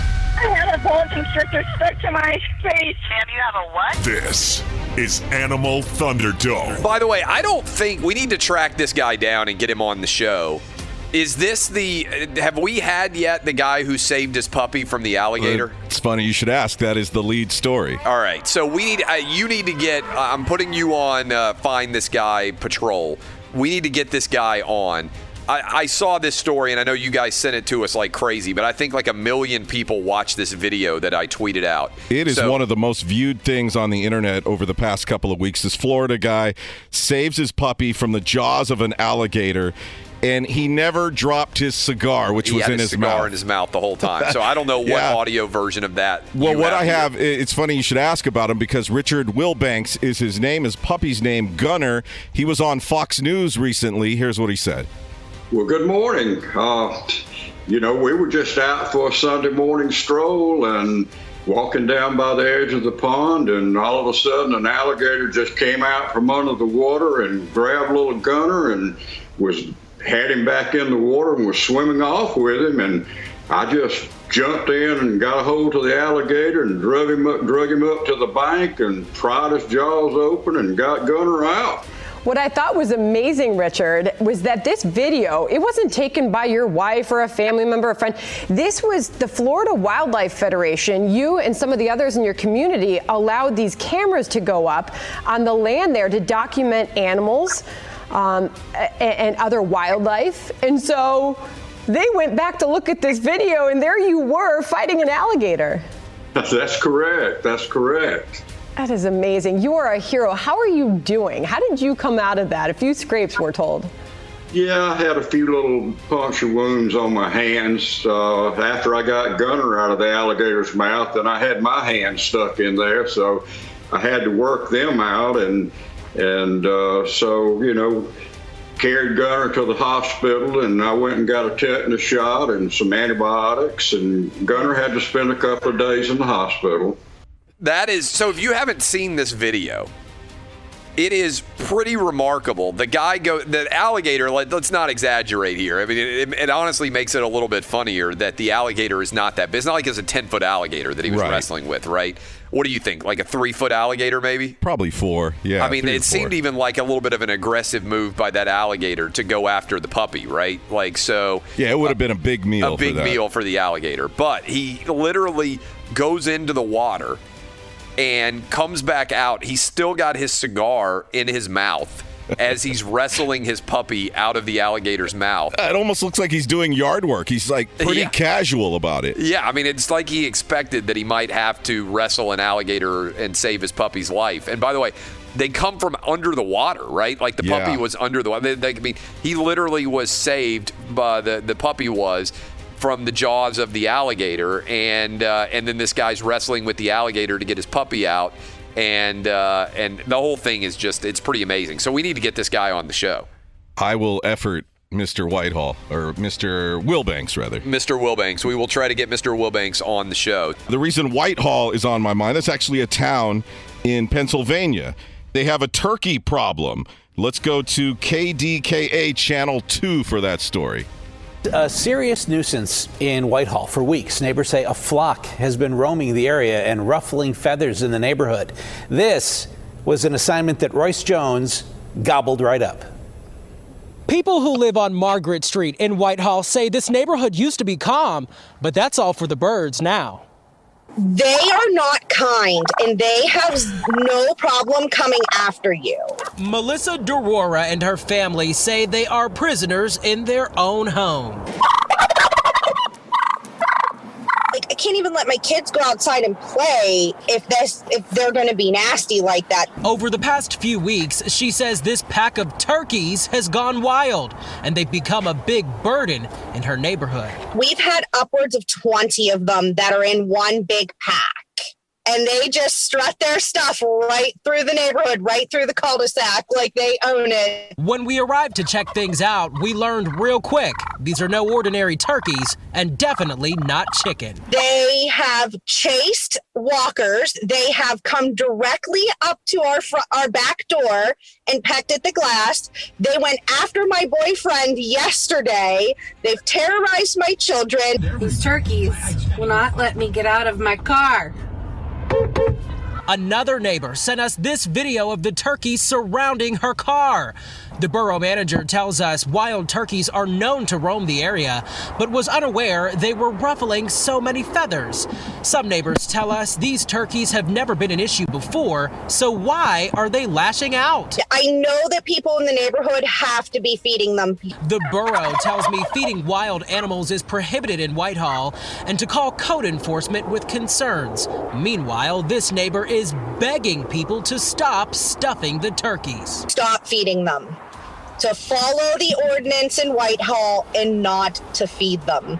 I have a bone constrictor stuck to my face. Sam, you have a what? This is Animal Thunderdome. By the way, I don't think we need to track this guy down and get him on the show. Is this the, have we had yet the guy who saved his puppy from the alligator? Uh, it's funny you should ask. That is the lead story. All right. So we need, uh, you need to get, uh, I'm putting you on uh, Find This Guy Patrol. We need to get this guy on. I, I saw this story, and I know you guys sent it to us like crazy, but I think like a million people watched this video that I tweeted out. It is so, one of the most viewed things on the internet over the past couple of weeks. This Florida guy saves his puppy from the jaws of an alligator, and he never dropped his cigar, which he was had in his his cigar mouth. in his mouth the whole time. So I don't know what yeah. audio version of that. Well, what have I here. have, it's funny you should ask about him because Richard Wilbanks is his name, his puppy's name, Gunner. He was on Fox News recently. Here's what he said. Well, good morning. Uh, you know, we were just out for a Sunday morning stroll and walking down by the edge of the pond, and all of a sudden an alligator just came out from under the water and grabbed little Gunner and was had him back in the water and was swimming off with him. And I just jumped in and got a hold of the alligator and drug him up, drug him up to the bank and pried his jaws open and got Gunner out. What I thought was amazing, Richard, was that this video, it wasn't taken by your wife or a family member or friend. This was the Florida Wildlife Federation. You and some of the others in your community allowed these cameras to go up on the land there to document animals um, and, and other wildlife. And so they went back to look at this video, and there you were fighting an alligator. That's correct. That's correct. That is amazing. You are a hero. How are you doing? How did you come out of that? A few scrapes, we're told. Yeah, I had a few little puncture wounds on my hands. Uh, after I got Gunner out of the alligator's mouth, and I had my hand stuck in there, so I had to work them out. And and uh, so, you know, carried Gunner to the hospital, and I went and got a tetanus shot and some antibiotics, and Gunner had to spend a couple of days in the hospital. That is, so if you haven't seen this video, it is pretty remarkable. The guy go, the alligator, let, let's not exaggerate here. I mean, it, it honestly makes it a little bit funnier that the alligator is not that big. It's not like it's a ten-foot alligator that he was right. wrestling with, right? What do you think, like a three-foot alligator maybe? Probably four, yeah. I mean, it seemed even like a little bit of an aggressive move by that alligator to go after the puppy, right? Like, so. Yeah, it would have uh, been a big meal A big for that. meal for the alligator. But he literally goes into the water and comes back out. He's still got his cigar in his mouth as he's wrestling his puppy out of the alligator's mouth. It almost looks like he's doing yard work. He's like pretty yeah. casual about it. Yeah, I mean, it's like he expected that he might have to wrestle an alligator and save his puppy's life. And by the way, they come from under the water, right? Like the yeah. puppy was under the water. They, they, I mean, he literally was saved by the, the puppy was from the jaws of the alligator, and uh, and then this guy's wrestling with the alligator to get his puppy out, and uh, and the whole thing is just, it's pretty amazing. So we need to get this guy on the show. I will effort Mister Whitehall, or Mister Wilbanks, rather. Mister Wilbanks. We will try to get Mister Wilbanks on the show. The reason Whitehall is on my mind, that's actually a town in Pennsylvania. They have a turkey problem. Let's go to K D K A Channel two for that story. A serious nuisance in Whitehall for weeks. Neighbors say a flock has been roaming the area and ruffling feathers in the neighborhood. This was an assignment that Royce Jones gobbled right up. People who live on Margaret Street in Whitehall say this neighborhood used to be calm, but that's all for the birds now. They are not kind, and they have no problem coming after you. Melissa Durora and her family say they are prisoners in their own home. Like, can't even let my kids go outside and play if this if they're going to be nasty like that. Over the past few weeks, she says this pack of turkeys has gone wild, and they've become a big burden in her neighborhood. We've had upwards of twenty of them that are in one big pack. And they just strut their stuff right through the neighborhood, right through the cul-de-sac, like they own it. When we arrived to check things out, we learned real quick these are no ordinary turkeys and definitely not chicken. They have chased walkers. They have come directly up to our fr- our back door and pecked at the glass. They went after my boyfriend yesterday. They've terrorized my children. These turkeys will not let me get out of my car. Another neighbor sent us this video of the turkeys surrounding her car. The borough manager tells us wild turkeys are known to roam the area, but was unaware they were ruffling so many feathers. Some neighbors tell us these turkeys have never been an issue before, so why are they lashing out? I know that people in the neighborhood have to be feeding them. The borough tells me feeding wild animals is prohibited in Whitehall and to call code enforcement with concerns. Meanwhile, this neighbor is begging people to stop stuffing the turkeys. Stop feeding them. To follow the ordinance in Whitehall and not to feed them.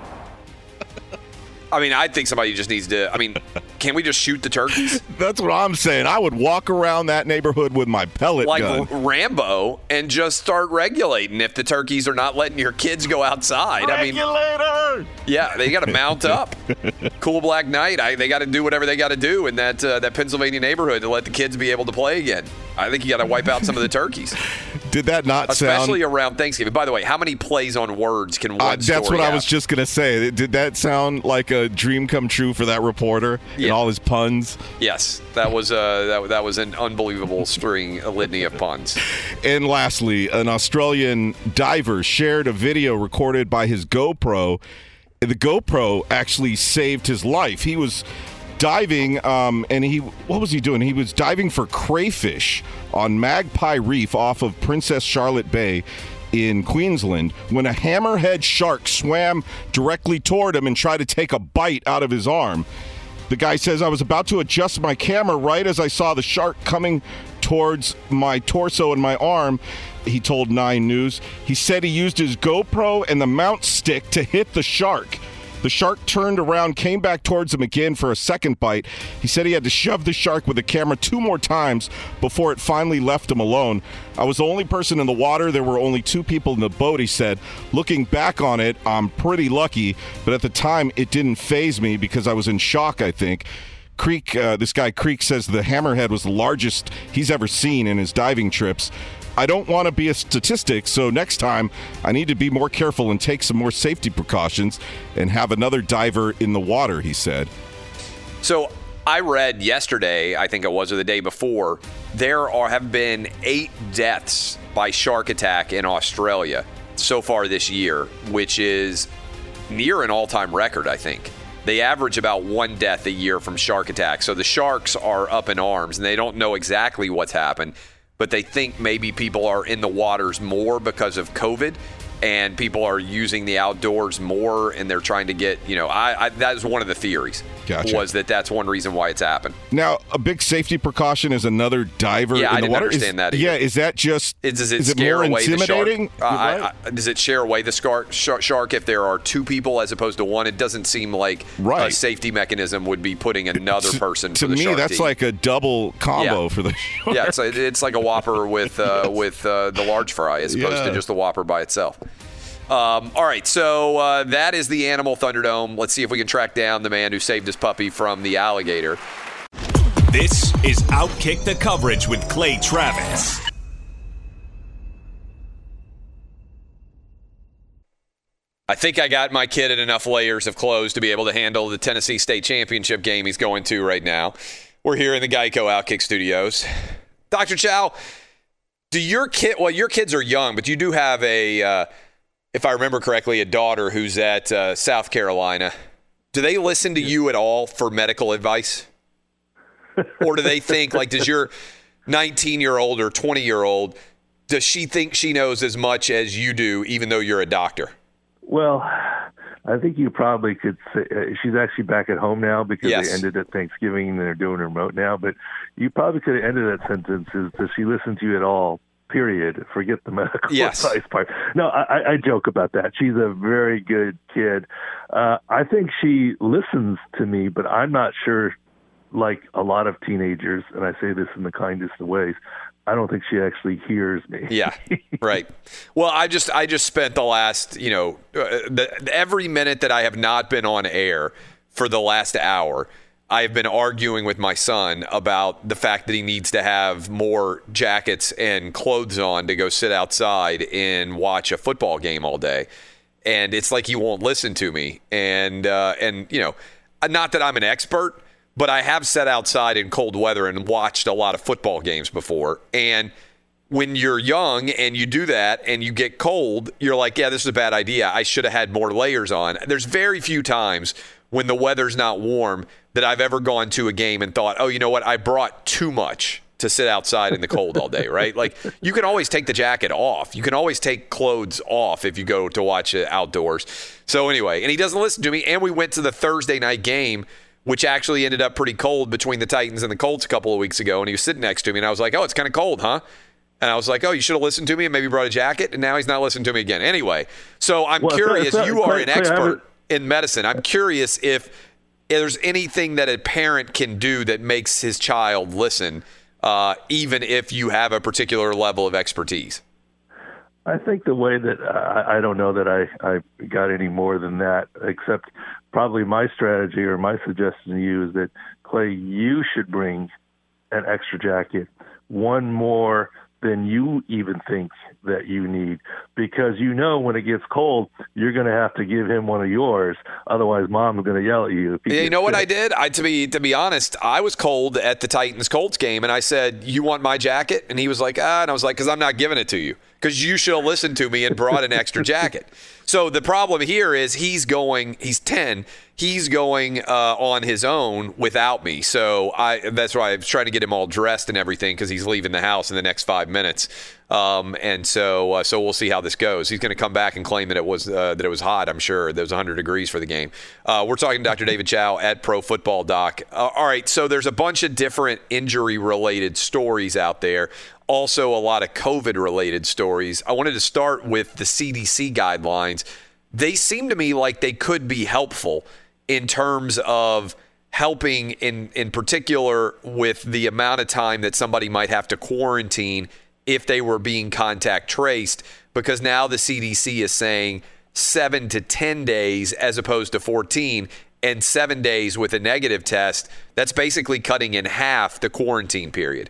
I mean, I think somebody just needs to, I mean, can we just shoot the turkeys? That's what I'm saying. I would walk around that neighborhood with my pellet like gun. Like Rambo and just start regulating if the turkeys are not letting your kids go outside. Regulator! I mean, yeah, they got to mount up. Cool Black Knight, I, they got to do whatever they got to do in that uh, that Pennsylvania neighborhood to let the kids be able to play again. I think you got to wipe out some of the turkeys. Did that not Especially sound... Especially around Thanksgiving. By the way, how many plays on words can one uh, That's story what have? I was just going to say. Did that sound like a dream come true for that reporter yeah. and all his puns? Yes, that was uh, that, that was an unbelievable string, a litany of puns. And lastly, an Australian diver shared a video recorded by his GoPro. The GoPro actually saved his life. He was diving, um, and he what was he doing? He was diving for crayfish on Magpie Reef off of Princess Charlotte Bay in Queensland when a hammerhead shark swam directly toward him and tried to take a bite out of his arm. The guy says, I was about to adjust my camera right as I saw the shark coming towards my torso and my arm, he told Nine News. He said he used his GoPro and the mount stick to hit the shark. The shark turned around, came back towards him again for a second bite. He said he had to shove the shark with the camera two more times before it finally left him alone. I was the only person in the water. There were only two people in the boat, he said. Looking back on it, I'm pretty lucky, but at the time it didn't faze me because I was in shock, I think. Creek, uh, this guy Creek says the hammerhead was the largest he's ever seen in his diving trips. I don't want to be a statistic, so next time I need to be more careful and take some more safety precautions and have another diver in the water, he said. So I read yesterday, I think it was, or the day before, there are have been eight deaths by shark attack in Australia so far this year, which is near an all-time record, I think. They average about one death a year from shark attacks. So the sharks are up in arms, and they don't know exactly what's happened, but they think maybe people are in the waters more because of COVID and people are using the outdoors more and they're trying to get, you know, I, I that is one of the theories. Gotcha. Was that that's one reason why it's happened. Now, a big safety precaution is another diver yeah, in I the didn't water. understand is, that either. Yeah, is that just, is, does it is it scare more away intimidating? The shark? Uh, I, I, does it scare away the scar, shark, shark if there are two people as opposed to one? It doesn't seem like right. a safety mechanism would be putting another person to, for the to shark me, that's team. like a double combo yeah. for the shark. Yeah, it's, a, it's like a Whopper with, uh, with uh, the large fry as opposed yeah. to just the Whopper by itself. Um, all right, so uh, that is the Animal Thunderdome. Let's see if we can track down the man who saved his puppy from the alligator. This is Outkick the Coverage with Clay Travis. I think I got my kid in enough layers of clothes to be able to handle the Tennessee State Championship game he's going to right now. We're here in the Geico Outkick Studios. Doctor Chow, do your kid, well, your kids are young, but you do have a... Uh, if I remember correctly, a daughter who's at uh, South Carolina. Do they listen to you at all for medical advice? Or do they think, like, does your nineteen-year-old or twenty-year-old, does she think she knows as much as you do, even though you're a doctor? Well, I think you probably could say uh, she's actually back at home now because yes. they ended at Thanksgiving and they're doing remote now. But you probably could have ended that sentence as, does she listen to you at all? Period. Forget the medical yes. advice part. No, I, I joke about that. She's a very good kid. Uh, I think she listens to me, but I'm not sure, like a lot of teenagers, and I say this in the kindest of ways, I don't think she actually hears me. Yeah, right. Well, I just I just spent the last, you know, uh, the, every minute that I have not been on air for the last hour, I have been arguing with my son about the fact that he needs to have more jackets and clothes on to go sit outside and watch a football game all day. And it's like he won't listen to me. And, uh, and you know, not that I'm an expert, but I have sat outside in cold weather and watched a lot of football games before. And when you're young and you do that and you get cold, you're like, yeah, this is a bad idea. I should have had more layers on. There's very few times when the weather's not warm that I've ever gone to a game and thought, oh, you know what? I brought too much to sit outside in the cold all day, right? Like, you can always take the jacket off. You can always take clothes off if you go to watch it outdoors. So anyway, and he doesn't listen to me. And we went to the Thursday night game, which actually ended up pretty cold between the Titans and the Colts a couple of weeks ago. And he was sitting next to me, and I was like, oh, it's kind of cold, huh? And I was like, oh, you should have listened to me and maybe brought a jacket. And now he's not listening to me again. Anyway, so I'm well, curious. It's not, you are Clay, an Clay, expert in medicine. I'm curious if there's anything that a parent can do that makes his child listen, uh, even if you have a particular level of expertise. I think the way that uh, I don't know that I, I got any more than that, except probably my strategy or my suggestion to you is that, Clay, you should bring an extra jacket, one more than you even think that you need, because you know when it gets cold, you're going to have to give him one of yours. Otherwise, mom's going to yell at you. If you know what I did? I to be to be honest, I was cold at the Titans Colts game, and I said, "You want my jacket?" And he was like, "Ah," and I was like, "Because I'm not giving it to you, because you should have listened to me and brought an extra jacket." So the problem here is he's going. He's ten. He's going uh, on his own without me. So I that's why I was trying to get him all dressed and everything because he's leaving the house in the next five minutes. Um, and so uh, so we'll see how this goes. He's going to come back and claim that it was uh, that it was hot. I'm sure there was one hundred degrees for the game. Uh, we're talking to Doctor David Chao at Pro Football Doc. Uh, all right, so there's a bunch of different injury-related stories out there. Also, a lot of COVID-related stories. I wanted to start with the C D C guidelines. They seem to me like they could be helpful in terms of helping in, in particular with the amount of time that somebody might have to quarantine if they were being contact traced, because now the C D C is saying seven to ten days as opposed to fourteen, and seven days with a negative test. That's basically cutting in half the quarantine period.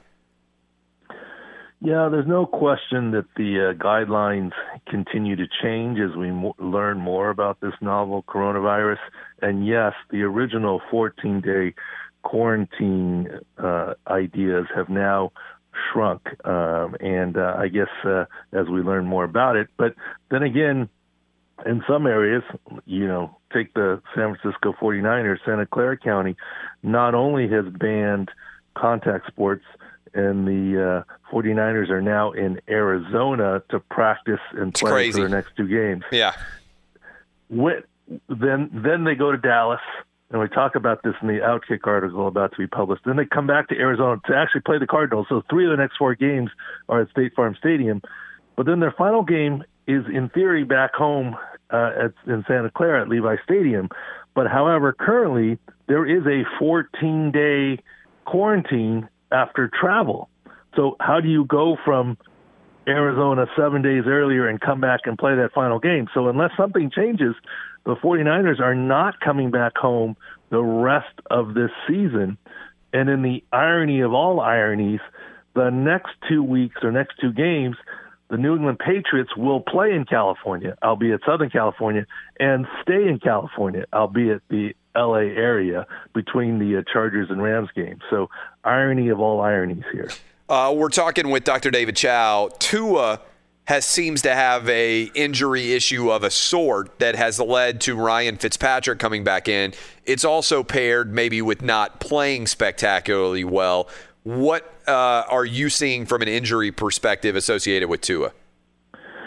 Yeah, there's no question that the uh, guidelines continue to change as we mo- learn more about this novel coronavirus. And yes, the original fourteen-day quarantine uh, ideas have now shrunk. Um, and uh, I guess uh, as we learn more about it. But then again, in some areas, you know, take the San Francisco forty-niners, Santa Clara County, not only has banned contact sports, and the uh, forty-niners are now in Arizona to practice and play for their next two games. Yeah. When, then then they go to Dallas, and we talk about this in the Outkick article about to be published. Then they come back to Arizona to actually play the Cardinals. So three of the next four games are at State Farm Stadium. But then their final game is, in theory, back home uh, at, in Santa Clara at Levi Stadium. But, however, currently there is a fourteen-day quarantine after travel. So how do you go from Arizona seven days earlier and come back and play that final game? So unless something changes, the forty-niners are not coming back home the rest of this season. And in the irony of all ironies, the next two weeks or next two games, the New England Patriots will play in California, albeit Southern California, and stay in California, albeit the L A area, between the uh, Chargers and Rams games. So irony of all ironies here. Uh, we're talking with Doctor David Chao. Tua has seems to have a injury issue of a sort that has led to Ryan Fitzpatrick coming back in. It's also paired maybe with not playing spectacularly well. What uh, are you seeing from an injury perspective associated with Tua?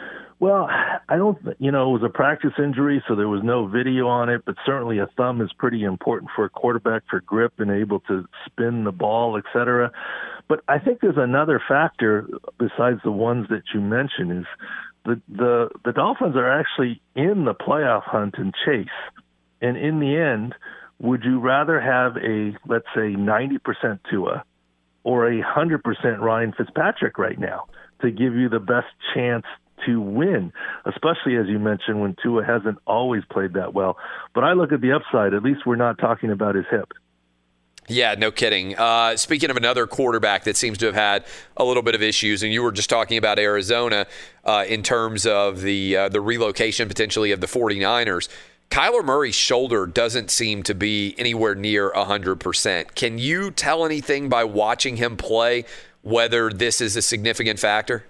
Well, I don't, you know, it was a practice injury, so there was no video on it, but certainly a thumb is pretty important for a quarterback for grip and able to spin the ball, et cetera. But I think there's another factor besides the ones that you mentioned is the, the, the Dolphins are actually in the playoff hunt and chase. And in the end, would you rather have a, let's say, ninety percent Tua or a one hundred percent Ryan Fitzpatrick right now to give you the best chance to win, especially as you mentioned when Tua hasn't always played that well. But I look at the upside. At least we're not talking about his hip. Yeah, no kidding. Uh, speaking of another quarterback that seems to have had a little bit of issues, and you were just talking about Arizona uh, in terms of the uh, the relocation potentially of the 49ers. Kyler Murray's shoulder doesn't seem to be anywhere near one hundred percent. Can you tell anything by watching him play whether this is a significant factor?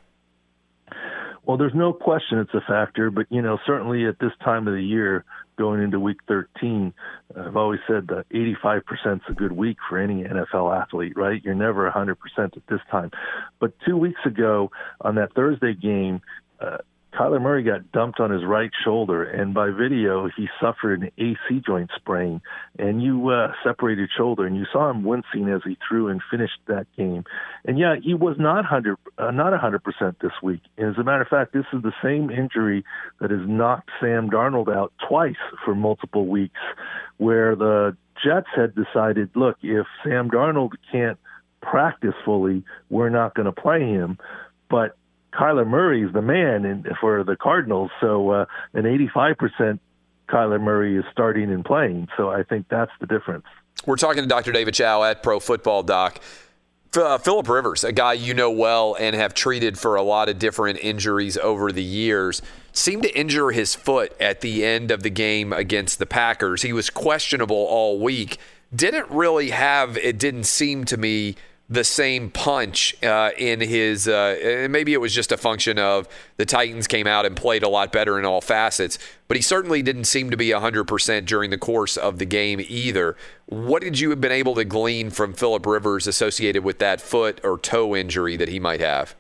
Well, there's no question it's a factor, but, you know, certainly at this time of the year, going into week thirteen, I've always said that eighty-five percent is a good week for any N F L athlete, right? You're never one hundred percent at this time. But two weeks ago on that Thursday game, uh, Kyler Murray got dumped on his right shoulder, and by video, he suffered an A C joint sprain, and you uh, separated shoulder, and you saw him wincing as he threw and finished that game. And yeah, he was not one hundred, uh, not one hundred percent this week. And as a matter of fact, this is the same injury that has knocked Sam Darnold out twice for multiple weeks, where the Jets had decided, look, if Sam Darnold can't practice fully, we're not going to play him. But Kyler Murray is the man in, for the Cardinals, so uh, an eighty-five percent Kyler Murray is starting and playing. So I think that's the difference. We're talking to Doctor David Chow at Pro Football Doc. Uh, Phillip Rivers, a guy you know well and have treated for a lot of different injuries over the years, seemed to injure his foot at the end of the game against the Packers. He was questionable all week. Didn't really have, it didn't seem to me, the same punch uh, in his uh, – maybe it was just a function of the Titans came out and played a lot better in all facets, but he certainly didn't seem to be one hundred percent during the course of the game either. What did you have been able to glean from Phillip Rivers associated with that foot or toe injury that he might have?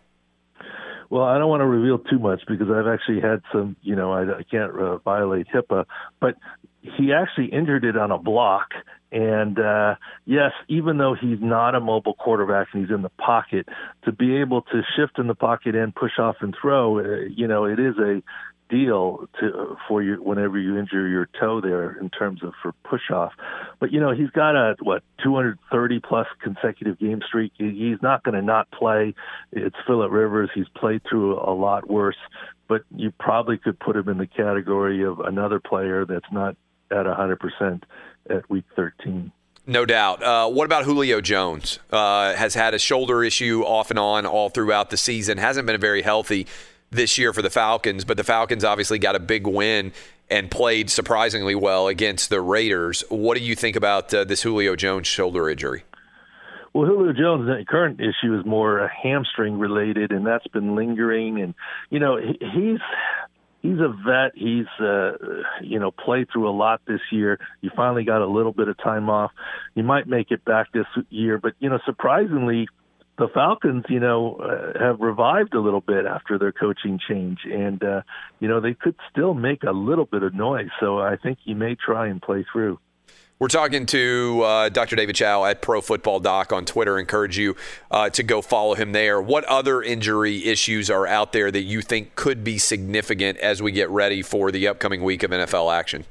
Well, I don't want to reveal too much because I've actually had some – you know, I, I can't uh, violate HIPAA, but he actually injured it on a block. And, uh, yes, even though he's not a mobile quarterback and he's in the pocket, to be able to shift in the pocket and push off and throw, uh, you know, it is a deal to for you whenever you injure your toe there in terms of for push off. But, you know, he's got a, what, two hundred thirty plus consecutive game streak. He's not going to not play. It's Phillip Rivers. He's played through a lot worse. But you probably could put him in the category of another player that's not at one hundred percent at week thirteen. No doubt. Uh, what about Julio Jones? Uh, has had a shoulder issue off and on all throughout the season. Hasn't been very healthy this year for the Falcons, but the Falcons obviously got a big win and played surprisingly well against the Raiders. What do you think about uh, this Julio Jones shoulder injury? Well, Julio Jones' the current issue is more hamstring related, and that's been lingering. And, you know, he, he's... He's a vet. He's, uh, you know, played through a lot this year. You finally got a little bit of time off. You might make it back this year. But, you know, surprisingly, the Falcons, you know, uh, have revived a little bit after their coaching change. And, uh, you know, they could still make a little bit of noise. So I think he may try and play through. We're talking to uh, Doctor David Chow at Pro Football Doc on Twitter. Encourage you uh, to go follow him there. What other injury issues are out there that you think could be significant as we get ready for the upcoming week of N F L action?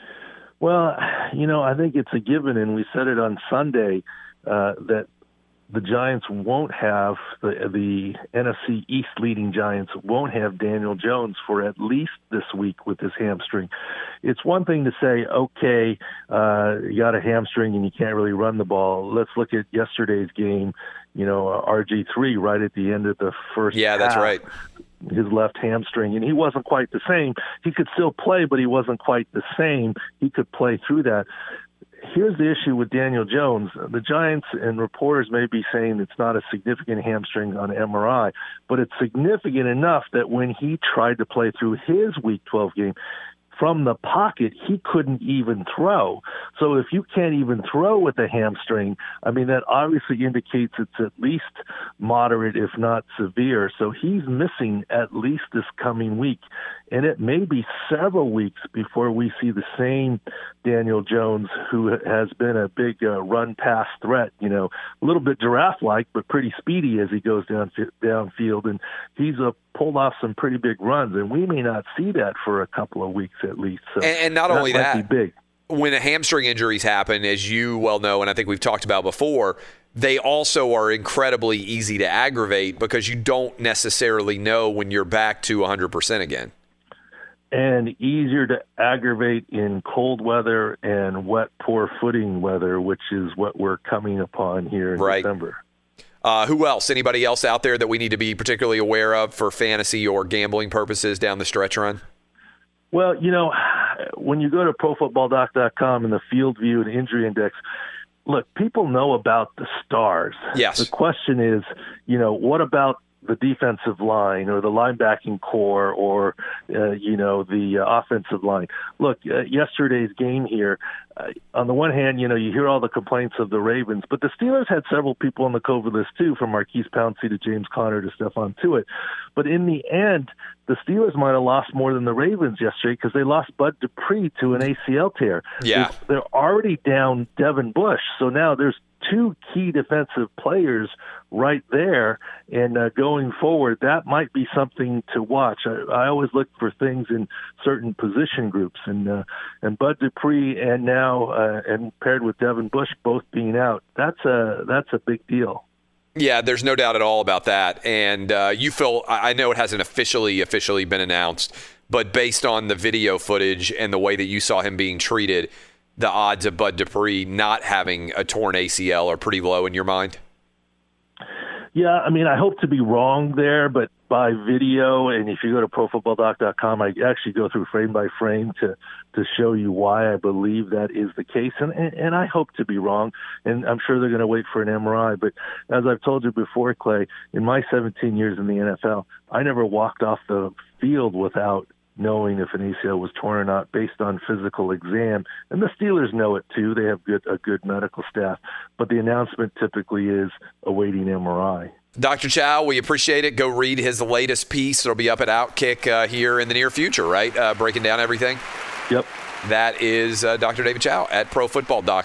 Well, you know, I think it's a given, and we said it on Sunday, uh, that the Giants won't have, the, the N F C East leading Giants won't have Daniel Jones for at least this week with his hamstring. It's one thing to say, okay, uh, you got a hamstring and you can't really run the ball. Let's look at yesterday's game, you know, uh, R G three right at the end of the first Yeah, that's half, right. his left hamstring, and he wasn't quite the same. He could still play, but he wasn't quite the same. He could play through that. Here's the issue with Daniel Jones. The Giants and reporters may be saying it's not a significant hamstring on M R I, but it's significant enough that when he tried to play through his Week twelve game, from the pocket, he couldn't even throw. So if you can't even throw with a hamstring, I mean, that obviously indicates it's at least moderate, if not severe. So he's missing at least this coming week. And it may be several weeks before we see the same Daniel Jones, who has been a big uh, run-pass threat, you know, a little bit giraffe-like, but pretty speedy as he goes down downfield. And he's uh, pulled off some pretty big runs, and we may not see that for a couple of weeks at least. So and, and not that only might that, be big. When hamstring injuries happen, as you well know, and I think we've talked about before, they also are incredibly easy to aggravate because you don't necessarily know when you're back to one hundred percent again. And easier to aggravate in cold weather and wet, poor footing weather, which is what we're coming upon here in right. December. Uh, who else? Anybody else out there that we need to be particularly aware of for fantasy or gambling purposes down the stretch run? Well, you know, when you go to pro football doc dot com and the field view and injury index, look, people know about the stars. Yes. The question is, you know, what about the defensive line or the linebacking core or, uh, you know, the uh, offensive line? Look, uh, yesterday's game here, uh, on the one hand, you know, you hear all the complaints of the Ravens, but the Steelers had several people on the COVID list too, from Marquise Pouncey to James Conner to Stephon Tuitt. But in the end, the Steelers might have lost more than the Ravens yesterday because they lost Bud Dupree to an A C L tear. Yeah. They're already down Devin Bush. So now there's two key defensive players right there, and uh, going forward, that might be something to watch. I, I always look for things in certain position groups, and uh, and Bud Dupree and now uh, and paired with Devin Bush both being out, that's a that's a big deal. Yeah, there's no doubt at all about that. And uh, you feel, I know it hasn't officially officially been announced, but based on the video footage and the way that you saw him being treated, the odds of Bud Dupree not having a torn A C L are pretty low in your mind? Yeah, I mean, I hope to be wrong there, but by video, and if you go to pro football doc dot com, I actually go through frame by frame to, to show you why I believe that is the case, and, and, and I hope to be wrong, and I'm sure they're going to wait for an M R I, but as I've told you before, Clay, in my seventeen years in the N F L, I never walked off the field without knowing if an A C L was torn or not based on physical exam. And the Steelers know it too. They have good, a good medical staff. But the announcement typically is awaiting M R I. Doctor Chow, we appreciate it. Go read his latest piece. It'll be up at Outkick uh, here in the near future, right? Uh, breaking down everything. Yep. That is uh, Doctor David Chow at Pro Football Doc.